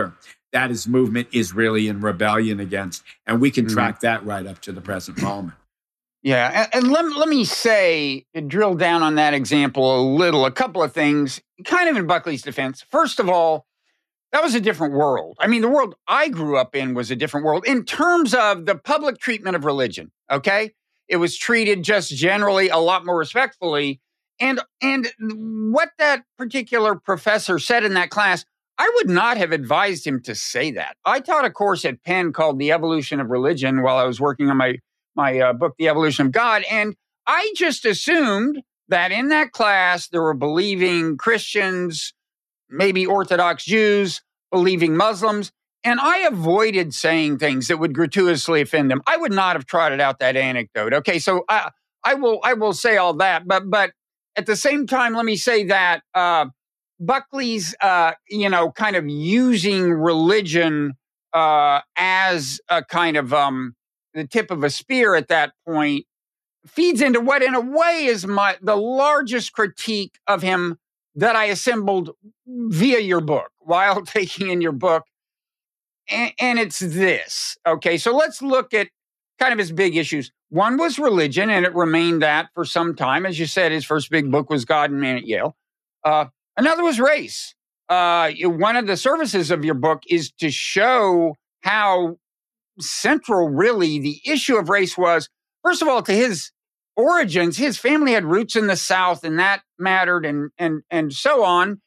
that his movement is really in rebellion against. And we can track mm-hmm. that right up to the present moment. Yeah, and, and let, let me say, to drill down on that example a little, a couple of things, kind of in Buckley's defense. First of all, that was a different world. I mean, the world I grew up in was a different world in terms of the public treatment of religion, okay? It was treated just generally a lot more respectfully. And, and what that particular professor said in that class, I would not have advised him to say that. I taught a course at Penn called The Evolution of Religion while I was working on my my uh, book, The Evolution of God. And I just assumed that in that class, there were believing Christians, maybe Orthodox Jews, believing Muslims. And I avoided saying things that would gratuitously offend them. I would not have trotted out that anecdote. Okay, so I, I will I will say all that. But but at the same time, let me say that uh, Buckley's, uh, you know, kind of using religion uh, as a kind of um, the tip of a spear at that point feeds into what in a way is my the largest critique of him that I assembled via your book, while taking in your book. And, and it's this. Okay, so let's look at kind of his big issues. One was religion, and it remained that for some time. As you said, his first big book was God and Man at Yale. Uh, another was race. Uh, one of the services of your book is to show how central, really, the issue of race was, first of all, to his origins. His family had roots in the South, and that mattered, and and and so on.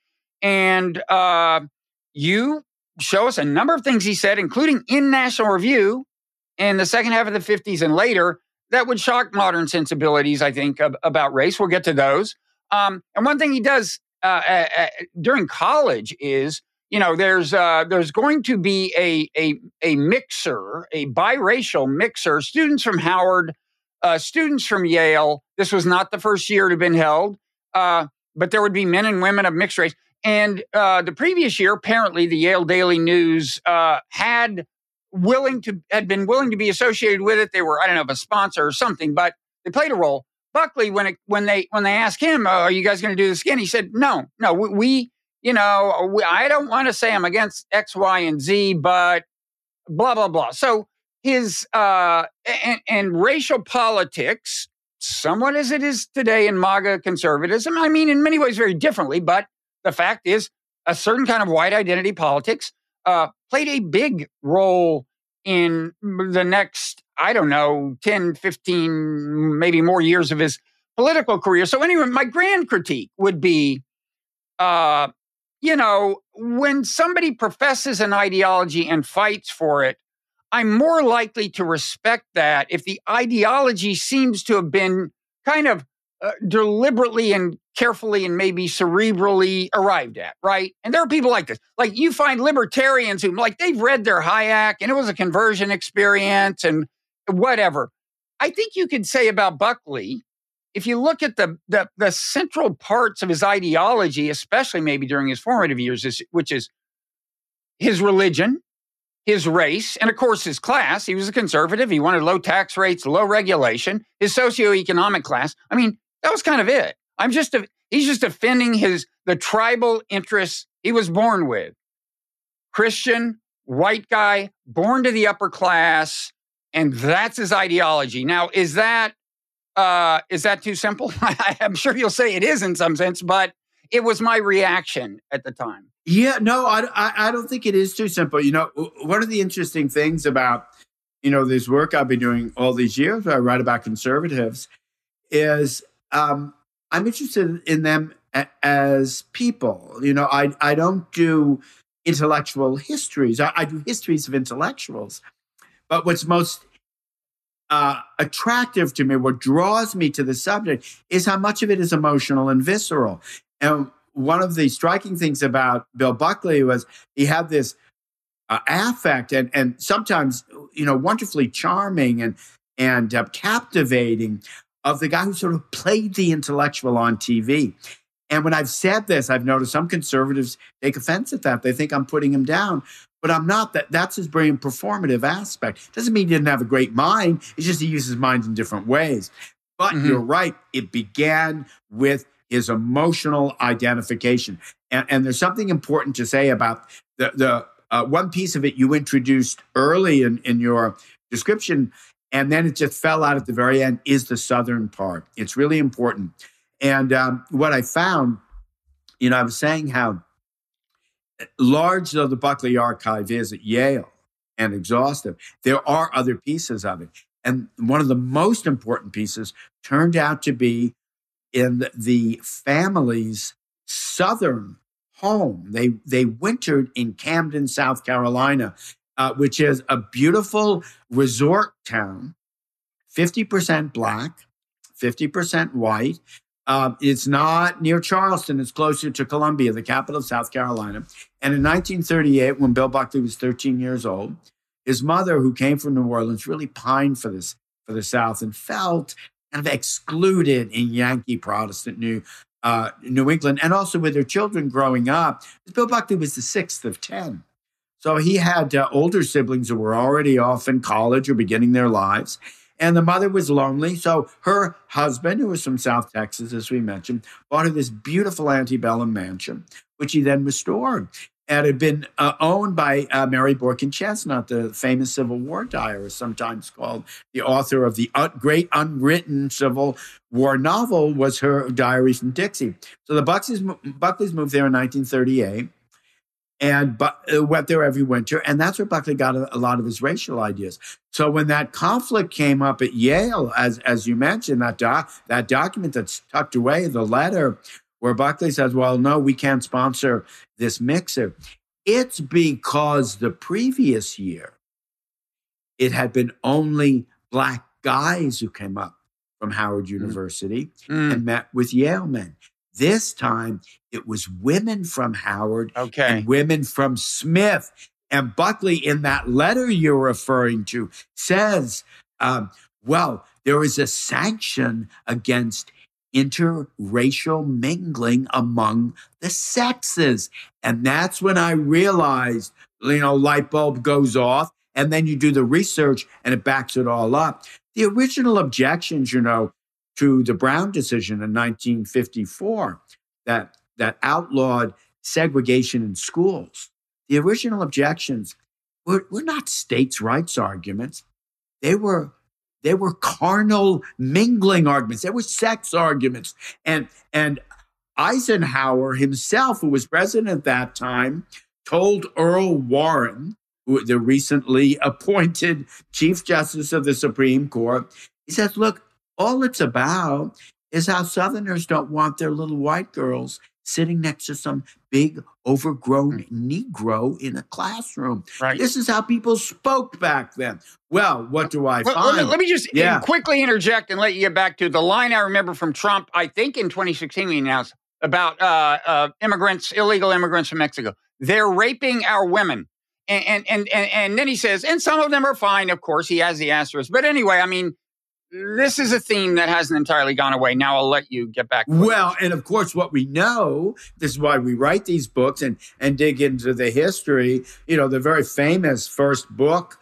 And uh, you show us a number of things he said, including in National Review in the second half of the fifties and later, that would shock modern sensibilities, I think, ab- about race. We'll get to those. Um, and one thing he does uh, uh, uh, during college is, you know, there's uh, there's going to be a, a a mixer, a biracial mixer, students from Howard, uh, students from Yale. This was not the first year it had been held, uh, but there would be men and women of mixed race. And uh, the previous year, apparently, the Yale Daily News uh, had willing to had been willing to be associated with it. They were, I don't know, if a sponsor or something, but they played a role. Buckley, when it when they when they asked him, oh, "Are you guys going to do this again?" He said, "No, no, we." we You know, we, I don't want to say I'm against X, Y, and Z, but blah, blah, blah. So his, uh, and, and racial politics, somewhat as it is today in MAGA conservatism, I mean, in many ways very differently, but the fact is a certain kind of white identity politics uh, played a big role in the next, I don't know, ten, fifteen, maybe more years of his political career. So anyway, my grand critique would be, uh, you know, when somebody professes an ideology and fights for it, I'm more likely to respect that if the ideology seems to have been kind of uh, deliberately and carefully and maybe cerebrally arrived at, right? And there are people like this. Like you find libertarians who, like, they've read their Hayek and it was a conversion experience and whatever. I think you could say about Buckley, if you look at the, the the central parts of his ideology, especially maybe during his formative years, is, which is his religion, his race, and of course his class. He was a conservative. He wanted low tax rates, low regulation, his socioeconomic class. I mean, that was kind of it. I'm just a, he's just defending his the tribal interests he was born with. Christian, white guy, born to the upper class, and that's his ideology. Now, is that Uh, is that too simple? I'm sure you'll say it is in some sense, but it was my reaction at the time. Yeah, no, I, I, I don't think it is too simple. You know, one of the interesting things about, you know, this work I've been doing all these years, where I write about conservatives, is um, I'm interested in them a, as people. You know, I, I don't do intellectual histories. I, I do histories of intellectuals. But what's most Uh, attractive to me, what draws me to the subject, is how much of it is emotional and visceral. And one of the striking things about Bill Buckley was he had this uh, affect and and sometimes, you know, wonderfully charming and and uh, captivating of the guy who sort of played the intellectual on T V. And when I've said this, I've noticed some conservatives take offense at that. They think I'm putting him down. But I'm not. That That's his brilliant performative aspect. Doesn't mean he didn't have a great mind. It's just he uses mind in different ways. But mm-hmm. You're right. It began with his emotional identification. And, and there's something important to say about the, the uh, one piece of it you introduced early in, in your description, and then it just fell out at the very end, is the southern part. It's really important. And um, what I found, you know, I was saying how large though the Buckley Archive is at Yale and exhaustive, there are other pieces of it. And one of the most important pieces turned out to be in the family's southern home. They they wintered in Camden, South Carolina, uh, which is a beautiful resort town, fifty percent black, fifty percent white. Uh, it's not near Charleston. It's closer to Columbia, the capital of South Carolina. And in nineteen thirty-eight, when Bill Buckley was thirteen years old, his mother, who came from New Orleans, really pined for this for the South and felt kind of excluded in Yankee Protestant New uh, New England, and also with her children growing up. Bill Buckley was the sixth of ten. So he had uh, older siblings who were already off in college or beginning their lives. And the mother was lonely. So her husband, who was from South Texas, as we mentioned, bought her this beautiful antebellum mansion, which he then restored. And had been uh, owned by uh, Mary Boykin Chestnut, the famous Civil War diarist, sometimes called the author of the un- great unwritten Civil War novel, was her diary from Dixie. So the Buckleys, Buckleys moved there in nineteen thirty-eight and but, uh, went there every winter. And that's where Buckley got a, a lot of his racial ideas. So when that conflict came up at Yale, as as you mentioned, that doc, that document that's tucked away, the letter, where Buckley says, well, no, we can't sponsor this mixer. It's because the previous year, it had been only black guys who came up from Howard University mm. and met with Yale men. This time, it was women from Howard okay. and women from Smith. And Buckley, in that letter you're referring to, says, um, well, there is a sanction against interracial mingling among the sexes. And that's when I realized, you know, light bulb goes off, and then you do the research and it backs it all up. The original objections, you know, to the Brown decision in nineteen fifty-four that, that outlawed segregation in schools, the original objections were, were not states' rights arguments. They were They were carnal mingling arguments. They were sex arguments. And, and Eisenhower himself, who was president at that time, told Earl Warren, who, the recently appointed Chief Justice of the Supreme Court, he says, look, all it's about is how Southerners don't want their little white girls sitting next to some big, overgrown Negro in a classroom. Right. This is how people spoke back then. Well, what do I well, find? Let me, let me just yeah. quickly interject and let you get back to the line I remember from Trump, I think in twenty sixteen we announced, about uh, uh, immigrants, illegal immigrants from Mexico. They're raping our women. And, and, and, and, and then he says, and some of them are fine, of course. He has the asterisk. But anyway, I mean, this is a theme that hasn't entirely gone away. Now I'll let you get back. Well, and of course, what we know, this is why we write these books and, and dig into the history. You know, the very famous first book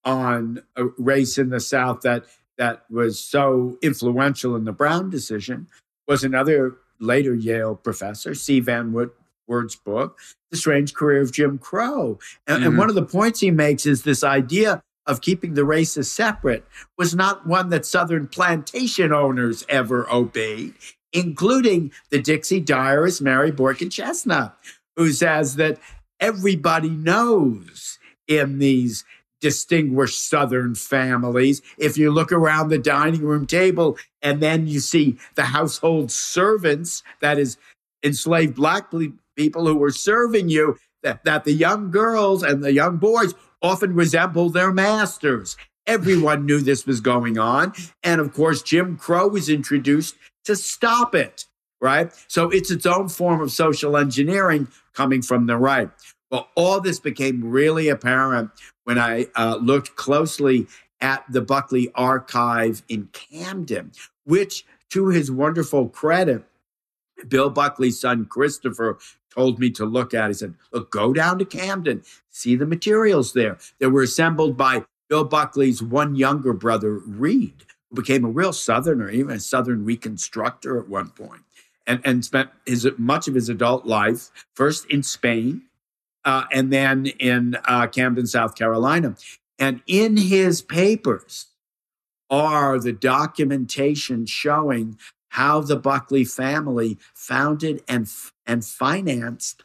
on race in the South that that was so influential in the Brown decision was another later Yale professor, C. Van Woodward's book, The Strange Career of Jim Crow. And, mm-hmm. and one of the points he makes is this idea of keeping the races separate was not one that Southern plantation owners ever obeyed, including the Dixie diarist Mary Boykin Chestnut, who says that everybody knows in these distinguished Southern families, if you look around the dining room table and then you see the household servants, that is enslaved black people who were serving you, that, that the young girls and the young boys often resemble their masters. Everyone knew this was going on. And of course, Jim Crow was introduced to stop it, right? So it's its own form of social engineering coming from the right. Well, all this became really apparent when I uh, looked closely at the Buckley Archive in Camden, which, to his wonderful credit, Bill Buckley's son, Christopher, told me to look at. He said, look, go down to Camden, see the materials there. They were assembled by Bill Buckley's one younger brother, Reed, who became a real Southerner, even a Southern reconstructor at one point, and, and spent his much of his adult life first in Spain, uh, and then in uh, Camden, South Carolina. And in his papers are the documentation showing how the Buckley family founded and, and financed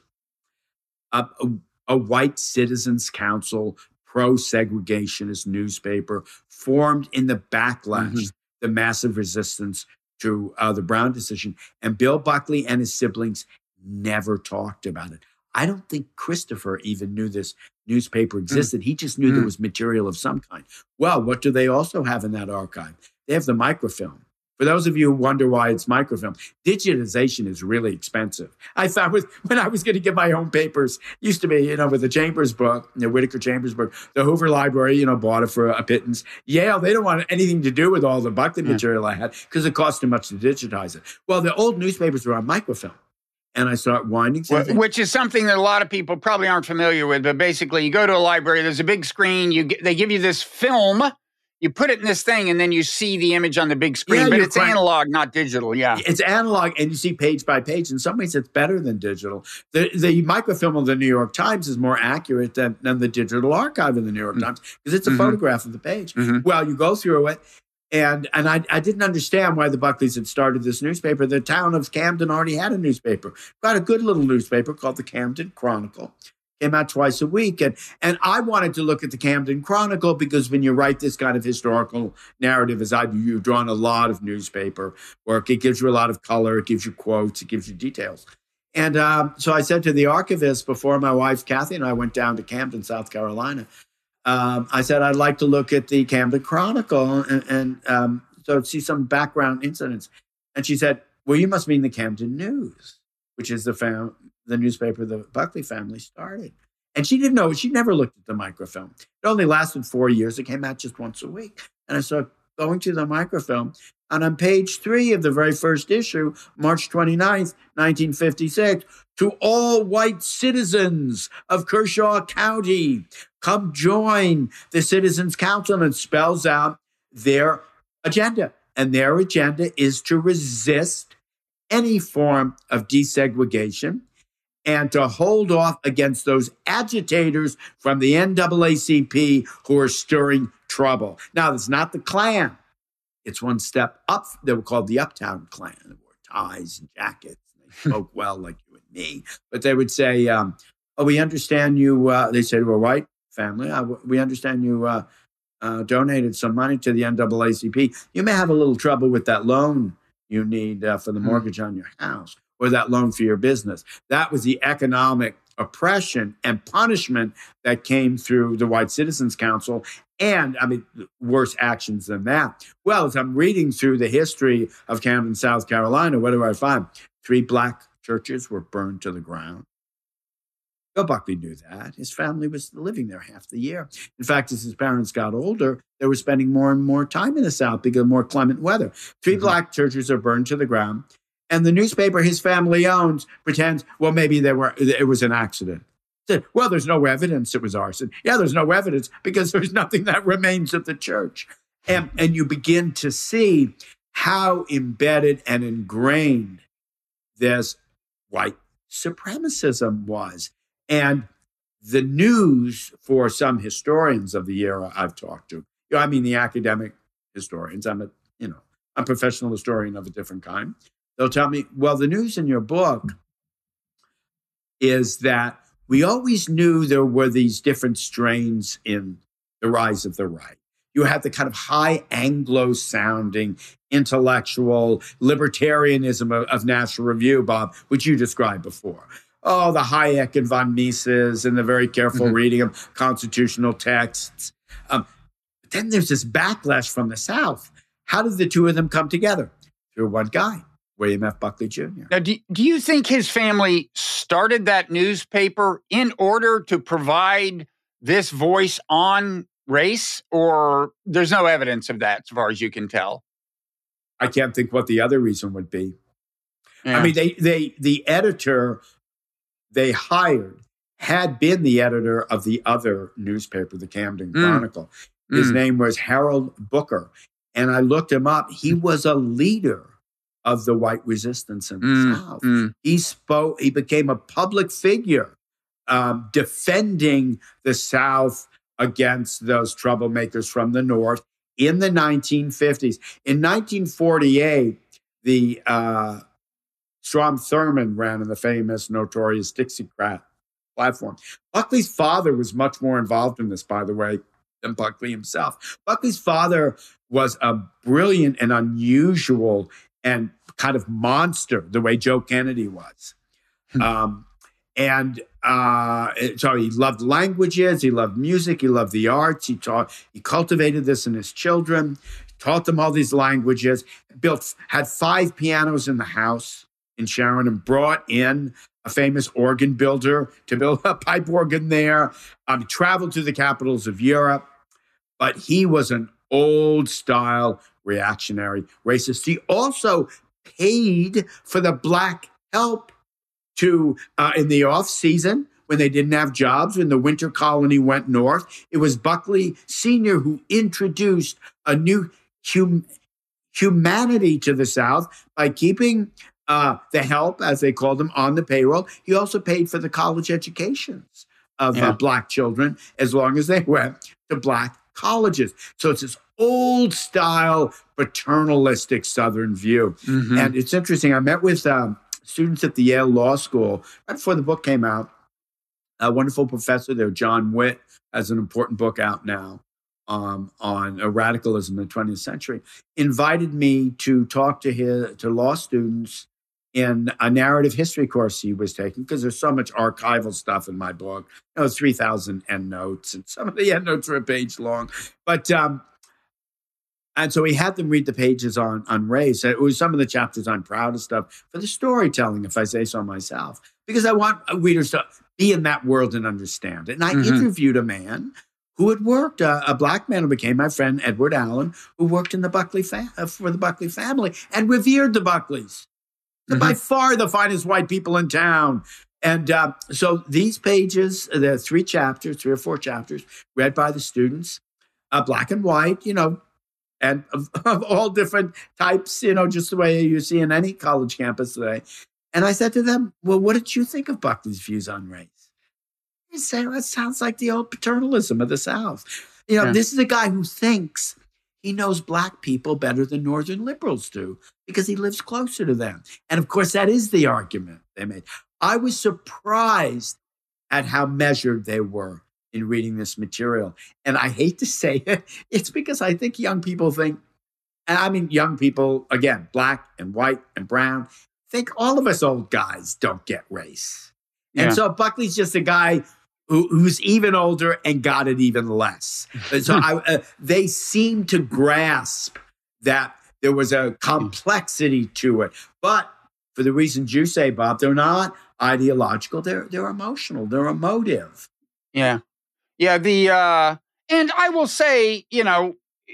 a, a, a white citizens council, pro-segregationist newspaper formed in the backlash, mm-hmm. the massive resistance to uh, the Brown decision. And Bill Buckley and his siblings never talked about it. I don't think Christopher even knew this newspaper existed. Mm. He just knew mm. there was material of some kind. Well, what do they also have in that archive? They have the microfilm. For those of you who wonder why it's microfilm, digitization is really expensive. I found with, when I was going to get my own papers, used to be, you know, with the Chambers book, the Whitaker Chambers book, the Hoover Library, you know, bought it for a pittance. Yale, they don't want anything to do with all the Buckley yeah. material I had because it cost too much to digitize it. Well, the old newspapers were on microfilm. And I start winding something. Which is something that a lot of people probably aren't familiar with. But basically, you go to a library, there's a big screen. You get, They give you this film. You put it in this thing, and then you see the image on the big screen. Yeah, but it's crank- analog, not digital. Yeah. It's analog, and you see page by page. In some ways, it's better than digital. The, the microfilm of the New York Times is more accurate than, than the digital archive of the New York mm-hmm. Times because it's a mm-hmm. photograph of the page. Mm-hmm. Well, you go through it. And and I, I didn't understand why the Buckleys had started this newspaper. The town of Camden already had a newspaper. Got a good little newspaper called the Camden Chronicle. Came out twice a week. And, and I wanted to look at the Camden Chronicle because when you write this kind of historical narrative, as I do, you've drawn a lot of newspaper work. It gives you a lot of color. It gives you quotes. It gives you details. And um, so I said to the archivist before my wife, Kathy, and I went down to Camden, South Carolina, Um, I said, I'd like to look at the Camden Chronicle and, and um, so see some background incidents. And she said, well, you must mean the Camden News, which is the fam- the newspaper the Buckley family started. And she didn't know. She never looked at the microfilm. It only lasted four years. It came out just once a week. And I started going to the microfilm. And on page three of the very first issue, March twenty-ninth, nineteen fifty-six, to all white citizens of Kershaw County, come join the Citizens Council, and it spells out their agenda. And their agenda is to resist any form of desegregation and to hold off against those agitators from the N double A C P who are stirring trouble. Now, it's not the Klan. It's one step up. They were called the Uptown Klan. They wore ties and jackets. And they spoke well like you and me. But they would say, um, oh, we understand you, uh, they say to a white family, uh, we understand you uh, uh, donated some money to the N double A C P. You may have a little trouble with that loan you need uh, for the mortgage mm. on your house or that loan for your business. That was the economic oppression and punishment that came through the White Citizens Council. And, I mean, worse actions than that. Well, as I'm reading through the history of Camden, South Carolina, what do I find? Three black churches were burned to the ground. Bill Buckley knew that. His family was living there half the year. In fact, as his parents got older, they were spending more and more time in the South because of more clement weather. Three mm-hmm. black churches are burned to the ground. And the newspaper his family owns pretends, well, maybe they were, it was an accident. Said, well, there's no evidence it was arson. Yeah, there's no evidence because there's nothing that remains of the church. And, and you begin to see how embedded and ingrained this white supremacism was. And the news for some historians of the era I've talked to, you know, I mean, the academic historians, I'm a, you know, a professional historian of a different kind. They'll tell me, well, the news in your book is that we always knew there were these different strains in the rise of the right. You had the kind of high Anglo-sounding intellectual libertarianism of, of National Review, Bob, which you described before. Oh, the Hayek and von Mises and the very careful mm-hmm. reading of constitutional texts. Um, but then there's this backlash from the South. How did the two of them come together? Through one guy, William F. Buckley Junior Now, do, do you think his family started that newspaper in order to provide this voice on race, or there's no evidence of that as far as you can tell? I can't think what the other reason would be. Yeah. I mean, they, they, the editor they hired had been the editor of the other newspaper, the Camden Mm. Chronicle. His Mm. name was Harold Booker. And I looked him up. He was a leader of the white resistance in the Mm. South. Mm. He spoke, he became a public figure um, defending the South against those troublemakers from the North in the nineteen fifties. In nineteen forty-eight, the uh, Strom Thurmond ran on the famous, notorious Dixiecrat platform. Buckley's father was much more involved in this, by the way, than Buckley himself. Buckley's father was a brilliant and unusual and kind of monster, the way Joe Kennedy was. um, and uh, so he loved languages, he loved music, he loved the arts. He taught, he cultivated this in his children, taught them all these languages, built, had five pianos in the house in Sharon, and brought in a famous organ builder to build a pipe organ there. Um, traveled to the capitals of Europe, but he was an old-style reactionary racist. He also paid for the black help to uh, in the off-season when they didn't have jobs, when the winter colony went north. It was Buckley Senior who introduced a new hum- humanity to the South by keeping Uh, the help, as they called them, on the payroll. He also paid for the college educations of yeah. uh, black children as long as they went to black colleges. So it's this old-style paternalistic Southern view. Mm-hmm. And it's interesting. I met with um, students at the Yale Law School right before the book came out. A wonderful professor there, John Witt, has an important book out now um, on uh, radicalism in the twentieth century, invited me to talk to his to law students in a narrative history course he was taking, because there's so much archival stuff in my book. You know, three thousand endnotes, and some of the endnotes are a page long. But, um, and so he had them read the pages on, on race. It was some of the chapters I'm proud of stuff for the storytelling, if I say so myself, because I want readers to be in that world and understand it. And I mm-hmm. interviewed a man who had worked, uh, a black man who became my friend, Edward Allen, who worked in the Buckley fa- for the Buckley family and revered the Buckleys. Mm-hmm. By far the finest white people in town. And uh, so these pages, there are three chapters, three or four chapters, read by the students, uh, black and white, you know, and of, of all different types, you know, just the way you see in any college campus today. And I said to them, well, what did you think of Buckley's views on race? They said, well, it sounds like the old paternalism of the South. You know, yeah. This is a guy who thinks he knows black people better than Northern liberals do because he lives closer to them. And of course, that is the argument they made. I was surprised at how measured they were in reading this material. And I hate to say it, it's because I think young people think, and I mean young people, again, black and white and brown, think all of us old guys don't get race. Yeah. And so Buckley's just a guy Who, who's even older and got it even less. So I, uh, they seem to grasp that there was a complexity to it. But for the reasons you say, Bob, they're not ideological. They're they're emotional. They're emotive. Yeah. Yeah. The uh, and I will say, you know,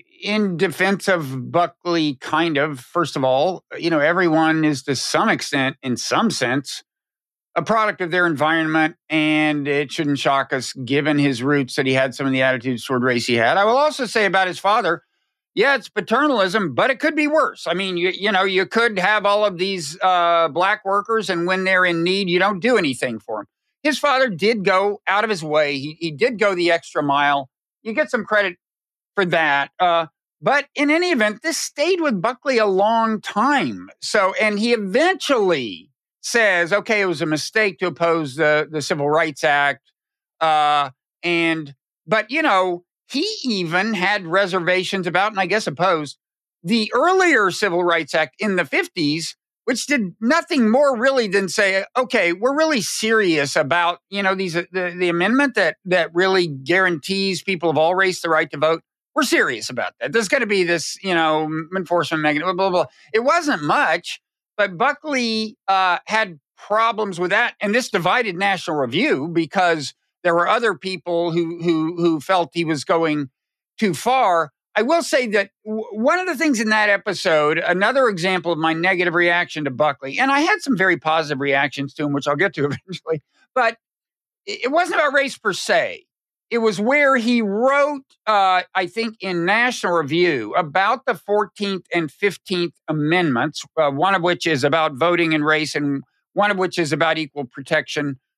in defense of Buckley, kind of, first of all, you know, everyone is to some extent, in some sense, a product of their environment, and it shouldn't shock us, given his roots, that he had some of the attitudes toward race he had. I will also say about his father, yeah, it's paternalism, but it could be worse. I mean, you, you know, you could have all of these uh, black workers, and when they're in need, you don't do anything for them. His father did go out of his way. He, he did go the extra mile. You get some credit for that. Uh, but in any event, this stayed with Buckley a long time. So, and he eventually says, okay, it was a mistake to oppose the, the Civil Rights Act. Uh, and, but, you know, he even had reservations about, and I guess opposed, the earlier Civil Rights Act in the fifties, which did nothing more really than say, okay, we're really serious about, you know, these, the, the amendment that, that really guarantees people of all race the right to vote. We're serious about that. There's going to be this, you know, enforcement mechanism, blah, blah, blah. It wasn't much. But Buckley uh, had problems with that, and this divided National Review because there were other people who who who felt he was going too far. I will say that w- one of the things in that episode, another example of my negative reaction to Buckley, and I had some very positive reactions to him, which I'll get to eventually, but it wasn't about race per se. It was where he wrote, uh, I think, in National Review about the fourteenth and fifteenth Amendments, uh, one of which is about voting and race, and one of which is about equal protection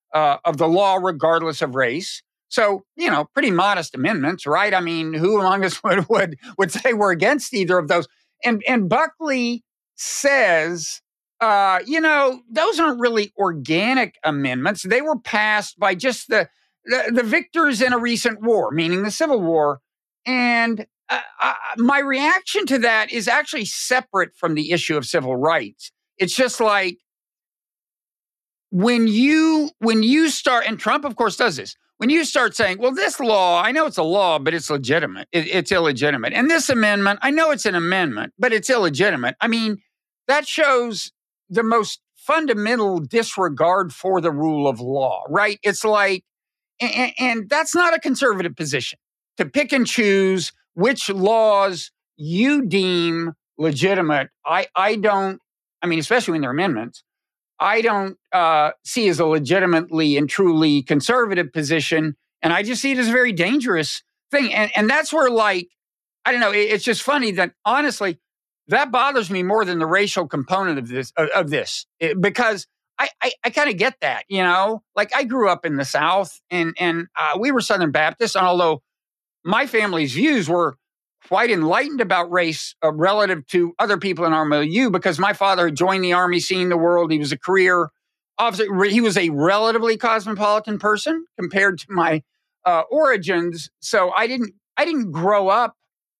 uh, of the law, regardless of race. So, you know, pretty modest amendments, right? I mean, who among us would would, would say we're against either of those? And, and Buckley says, uh, you know, those aren't really organic amendments. They were passed by just the, the, the victors in a recent war, meaning the Civil War. And uh, uh, my reaction to that is actually separate from the issue of civil rights. It's just like when you when you start, and Trump, of course, does this, when you start saying, well, this law, I know it's a law, but it's legitimate. It, it's illegitimate. And this amendment, I know it's an amendment, but it's illegitimate. I mean, that shows the most fundamental disregard for the rule of law, right? It's like, and, and that's not a conservative position, to pick and choose which laws you deem legitimate. I, I don't, I mean, especially when they're amendments, I don't uh, see as a legitimately and truly conservative position. And I just see it as a very dangerous thing. And, and that's where, like, I don't know, it, it's just funny that, honestly, that bothers me more than the racial component of this, of, of this, it, because I, I, I kind of get that, you know, like I grew up in the South and, and uh, we were Southern Baptists. And although my family's views were quite enlightened about race uh, relative to other people in our milieu, because my father had joined the Army, seen the world. He was a career officer. He was a relatively cosmopolitan person compared to my uh, origins. So I didn't, I didn't grow up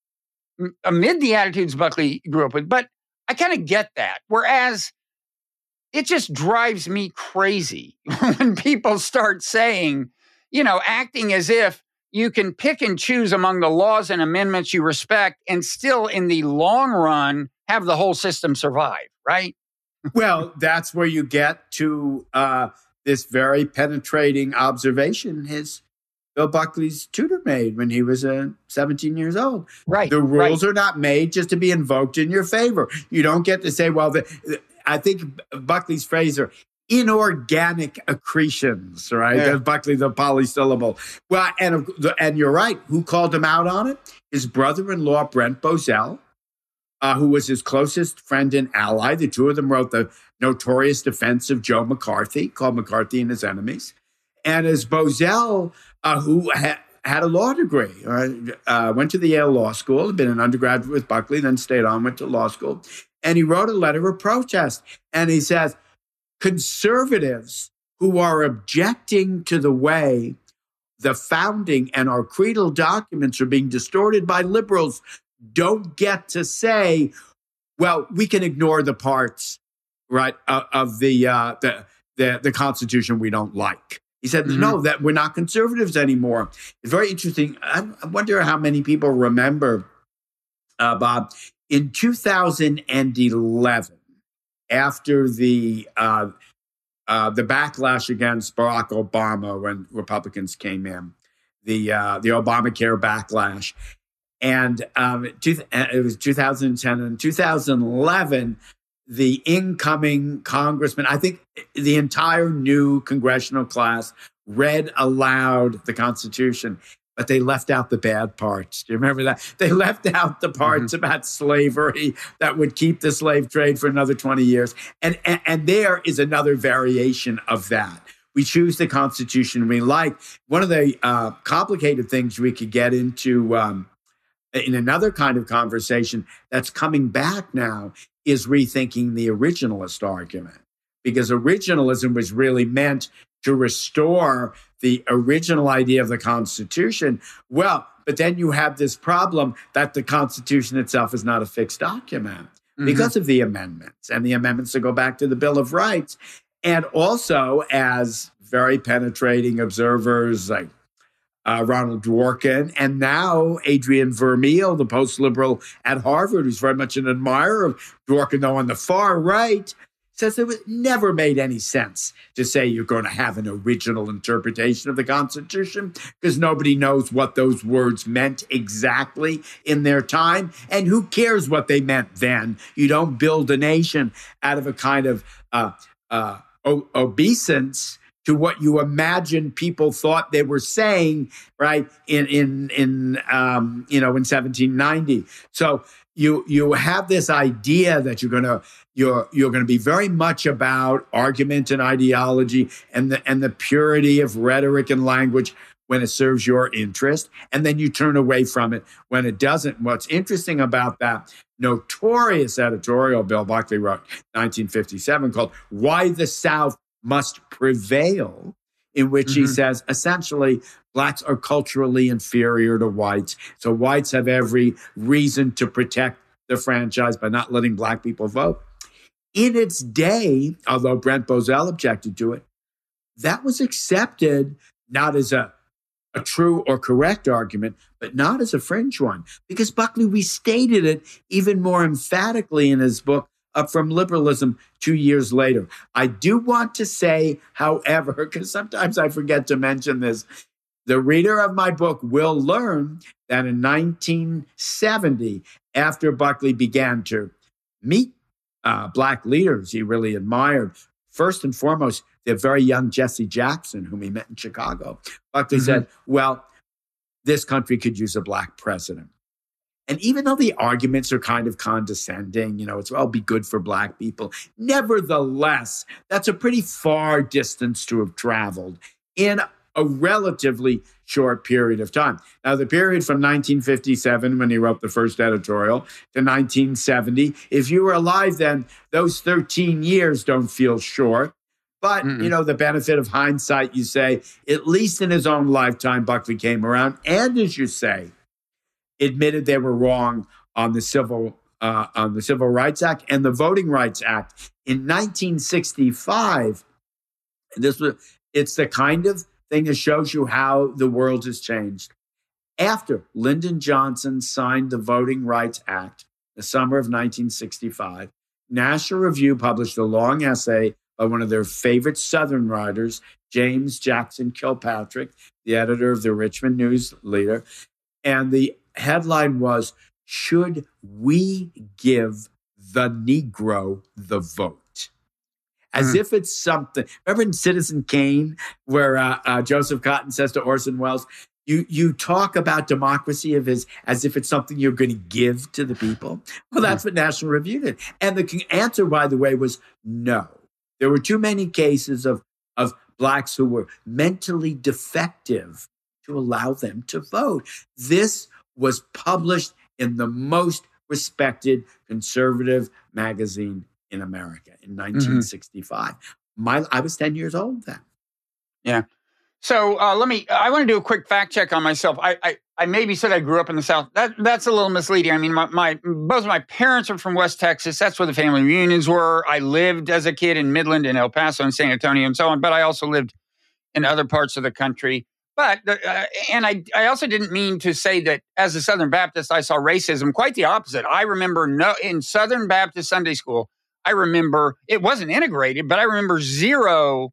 amid the attitudes Buckley grew up with, but I kind of get that. Whereas it just drives me crazy when people start saying, you know, acting as if you can pick and choose among the laws and amendments you respect and still in the long run have the whole system survive, right? Well, that's where you get to uh, this very penetrating observation his Bill Buckley's tutor made when he was uh, seventeen years old. Right. The rules right. are not made just to be invoked in your favor. You don't get to say, well, the, I think Buckley's phrase are inorganic accretions, right? Yeah. That's Buckley, the polysyllable. Well, and, and you're right. Who called him out on it? His brother-in-law, Brent Bozell, uh, who was his closest friend and ally. The two of them wrote the notorious defense of Joe McCarthy, called McCarthy and His Enemies. And as Bozell, uh, who ha- had a law degree, right? uh, went to the Yale Law School, had been an undergraduate with Buckley, then stayed on, went to law school. And he wrote a letter of protest. And he says, conservatives who are objecting to the way the founding and our creedal documents are being distorted by liberals don't get to say, well, we can ignore the parts, right, uh, of the, uh, the, the, the Constitution we don't like. He said, mm-hmm. no, that we're not conservatives anymore. It's very interesting. I, I wonder how many people remember, uh, Bob, in two thousand eleven, after the uh, uh, the backlash against Barack Obama when Republicans came in, the uh, the Obamacare backlash, and um, two, it was two thousand ten and two thousand eleven. The incoming congressman, I think the entire new congressional class read aloud the Constitution, but they left out the bad parts. Do you remember that? They left out the parts mm-hmm. about slavery that would keep the slave trade for another twenty years. And, and, and there is another variation of that. We choose the Constitution we like. One of the uh, complicated things we could get into um, in another kind of conversation that's coming back now is rethinking the originalist argument, because originalism was really meant to restore the original idea of the Constitution. Well, but then you have this problem that the Constitution itself is not a fixed document mm-hmm. because of the amendments and the amendments that go back to the Bill of Rights. And also, as very penetrating observers like Uh, Ronald Dworkin, and now Adrian Vermeil, the post-liberal at Harvard, who's very much an admirer of Dworkin, though on the far right, says it was never made any sense to say you're going to have an original interpretation of the Constitution because nobody knows what those words meant exactly in their time. And who cares what they meant then? You don't build a nation out of a kind of uh, uh, o- obeisance to what you imagine people thought they were saying, right? In in in um, you know in seventeen ninety. So you you have this idea that you're gonna you're you're gonna be very much about argument and ideology and the and the purity of rhetoric and language when it serves your interest, and then you turn away from it when it doesn't. What's interesting about that notorious editorial Bill Buckley wrote in nineteen fifty-seven called "Why the South Must Prevail," in which mm-hmm. he says, essentially, blacks are culturally inferior to whites. So whites have every reason to protect the franchise by not letting black people vote. In its day, although Brent Bozell objected to it, that was accepted not as a, a true or correct argument, but not as a fringe one, because Buckley restated it even more emphatically in his book, Up From Liberalism, two years later. I do want to say, however, because sometimes I forget to mention this, the reader of my book will learn that in nineteen seventy, after Buckley began to meet uh, black leaders he really admired, first and foremost, the very young Jesse Jackson, whom he met in Chicago, Buckley mm-hmm. said, well, this country could use a black president. And even though the arguments are kind of condescending, you know, it's, well, be good for black people. Nevertheless, that's a pretty far distance to have traveled in a relatively short period of time. Now, the period from nineteen fifty-seven, when he wrote the first editorial, to nineteen seventy, if you were alive then, those thirteen years don't feel short. But, mm-mm. you know, the benefit of hindsight, you say, at least in his own lifetime, Buckley came around. And as you say, admitted they were wrong on the Civil uh, on the Civil Rights Act and the Voting Rights Act in nineteen sixty-five. This was it's the kind of thing that shows you how the world has changed. After Lyndon Johnson signed the Voting Rights Act, the summer of nineteen sixty-five, National Review published a long essay by one of their favorite Southern writers, James Jackson Kilpatrick, the editor of the Richmond News Leader, and the headline was, "Should we give the Negro the vote?" As mm. if it's something. Remember in Citizen Kane, where uh, uh, Joseph Cotton says to Orson Welles, you you talk about democracy of his, as if it's something you're going to give to the people? Well, that's mm. what National Review did. And the answer, by the way, was no. There were too many cases of, of blacks who were mentally defective to allow them to vote. This was published in the most respected conservative magazine in America in nineteen sixty-five. Mm-hmm. My, I was ten years old then. Yeah. So uh, let me, I want to do a quick fact check on myself. I, I, I maybe said I grew up in the South. That That's a little misleading. I mean, my, my both of my parents are from West Texas. That's where the family reunions were. I lived as a kid in Midland and El Paso and San Antonio and so on, but I also lived in other parts of the country. But, uh, and I, I also didn't mean to say that as a Southern Baptist, I saw racism. Quite the opposite. I remember no, in Southern Baptist Sunday school, I remember, it wasn't integrated, but I remember zero,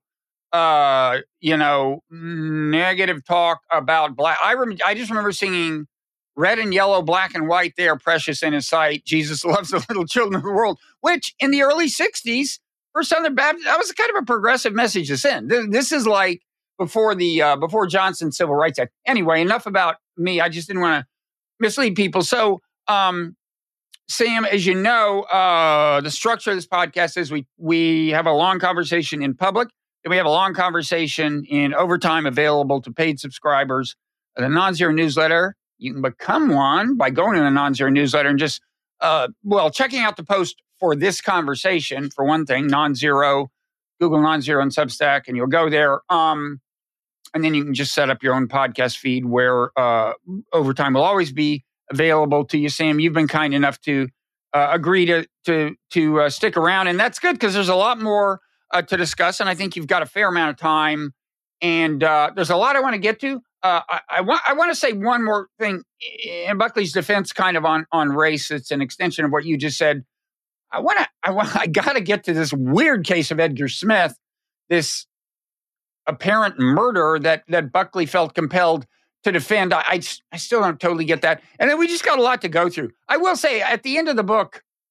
uh, you know, negative talk about black. I rem- I just remember singing red and yellow, black and white, they are precious in his sight. Jesus loves the little children of the world, which in the early sixties, for Southern Baptist, that was kind of a progressive message to send. This is like before the, uh, before Johnson's Civil Rights Act. Anyway, enough about me. I just didn't want to mislead people. So, um, Sam, as you know, uh, the structure of this podcast is we we have a long conversation in public, and we have a long conversation in overtime available to paid subscribers of the Non-Zero newsletter. You can become one by going to the Non-Zero newsletter and just, uh, well, checking out the post for this conversation, for one thing, Non-Zero, Google Non-Zero and Substack, and you'll go there. Um, and then you can just set up your own podcast feed where uh, overtime will always be available to you. Sam, you've been kind enough to uh, agree to to to uh, stick around, and that's good because there's a lot more uh, to discuss, and I think you've got a fair amount of time, and uh, there's a lot I want to get to. Uh, I, I want I want to say one more thing in Buckley's defense, kind of on on race. It's an extension of what you just said. I want to I want I got to get to this weird case of Edgar Smith, this apparent murder that that Buckley felt compelled to defend. I, I, I still don't totally get that. And then we just got a lot to go through. I will say, at the end of the book,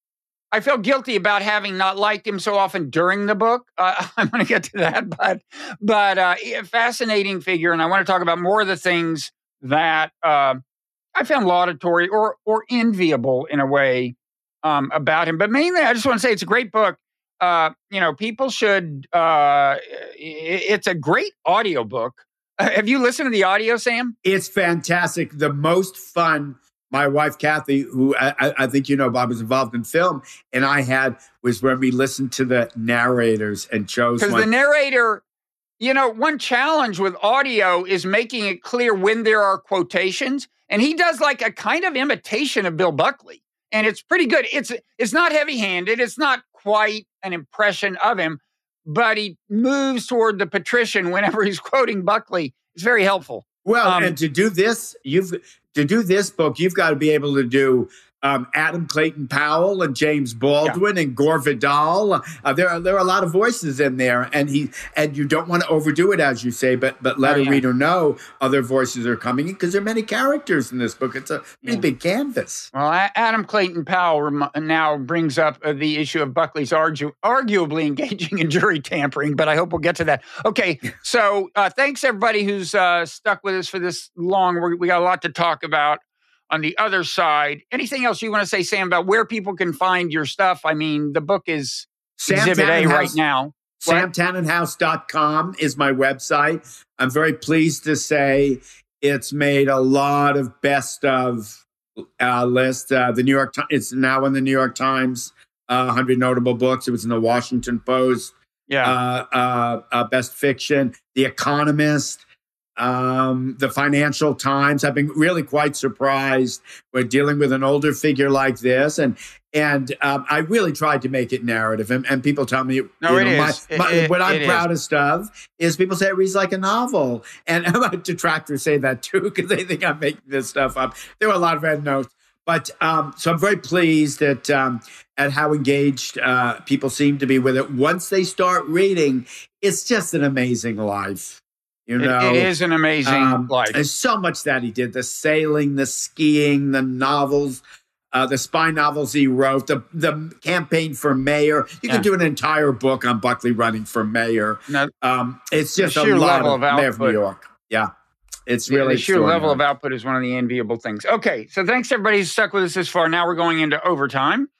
I felt guilty about having not liked him so often during the book. Uh, I'm going to get to that, but but uh, a fascinating figure, and I want to talk about more of the things that uh, I found laudatory or or enviable in a way um, about him. But mainly, I just want to say it's a great book. Uh, you know, people should. Uh, it's a great audiobook. Uh, have you listened to the audio, Sam? It's fantastic. The most fun my wife, Kathy, who I, I think you know, Bob, was involved in film, and I had was when we listened to the narrators and chose because the narrator. You know, one challenge with audio is making it clear when there are quotations, and he does like a kind of imitation of Bill Buckley, and it's pretty good. It's it's not heavy-handed. It's not quite an impression of him, but he moves toward the patrician whenever he's quoting Buckley. It's very helpful. Well, um, and to do this, you've to do this book, you've got to be able to do um, Adam Clayton Powell and James Baldwin yeah. and Gore Vidal. Uh, there are there are a lot of voices in there, and he and you don't want to overdo it, as you say, but but let oh, a yeah. reader know other voices are coming in because there are many characters in this book. It's a pretty yeah. big canvas. Well, Adam Clayton Powell rem- now brings up uh, the issue of Buckley's argu- arguably engaging in jury tampering, but I hope we'll get to that. Okay, so uh, thanks everybody who's uh, stuck with us for this long. We're, we got a lot to talk about. On the other side, anything else you want to say, Sam, about where people can find your stuff? I mean, the book is Sam Exhibit A right now. Sam Tannenhouse dot com is my website. I'm very pleased to say it's made a lot of best of uh, list. Uh, the New York Times, it's now in the New York Times, uh, one hundred Notable Books. It was in the Washington Post. Yeah. Uh, uh, uh, Best Fiction, The Economist. Um, the Financial Times. I've been really quite surprised. We're dealing with an older figure like this, and and um, I really tried to make it narrative. And, and people tell me, no, you it know, is. My, my, it, what it, I'm it proudest is. of is people say it reads like a novel, and my detractors say that too because they think I'm making this stuff up. There were a lot of endnotes. But um, so I'm very pleased at um, at how engaged uh, people seem to be with it. Once they start reading, it's just an amazing life. You know, it, it is an amazing um, life. There's so much that he did: the sailing, the skiing, the novels, uh, the spy novels he wrote, the the campaign for mayor. You yeah. can do an entire book on Buckley running for mayor. No, um, it's just a lot of, of Mayor of New York. Yeah, it's really the sheer level of output is one of the enviable things. Okay, so thanks everybody who's stuck with us this far. Now we're going into overtime.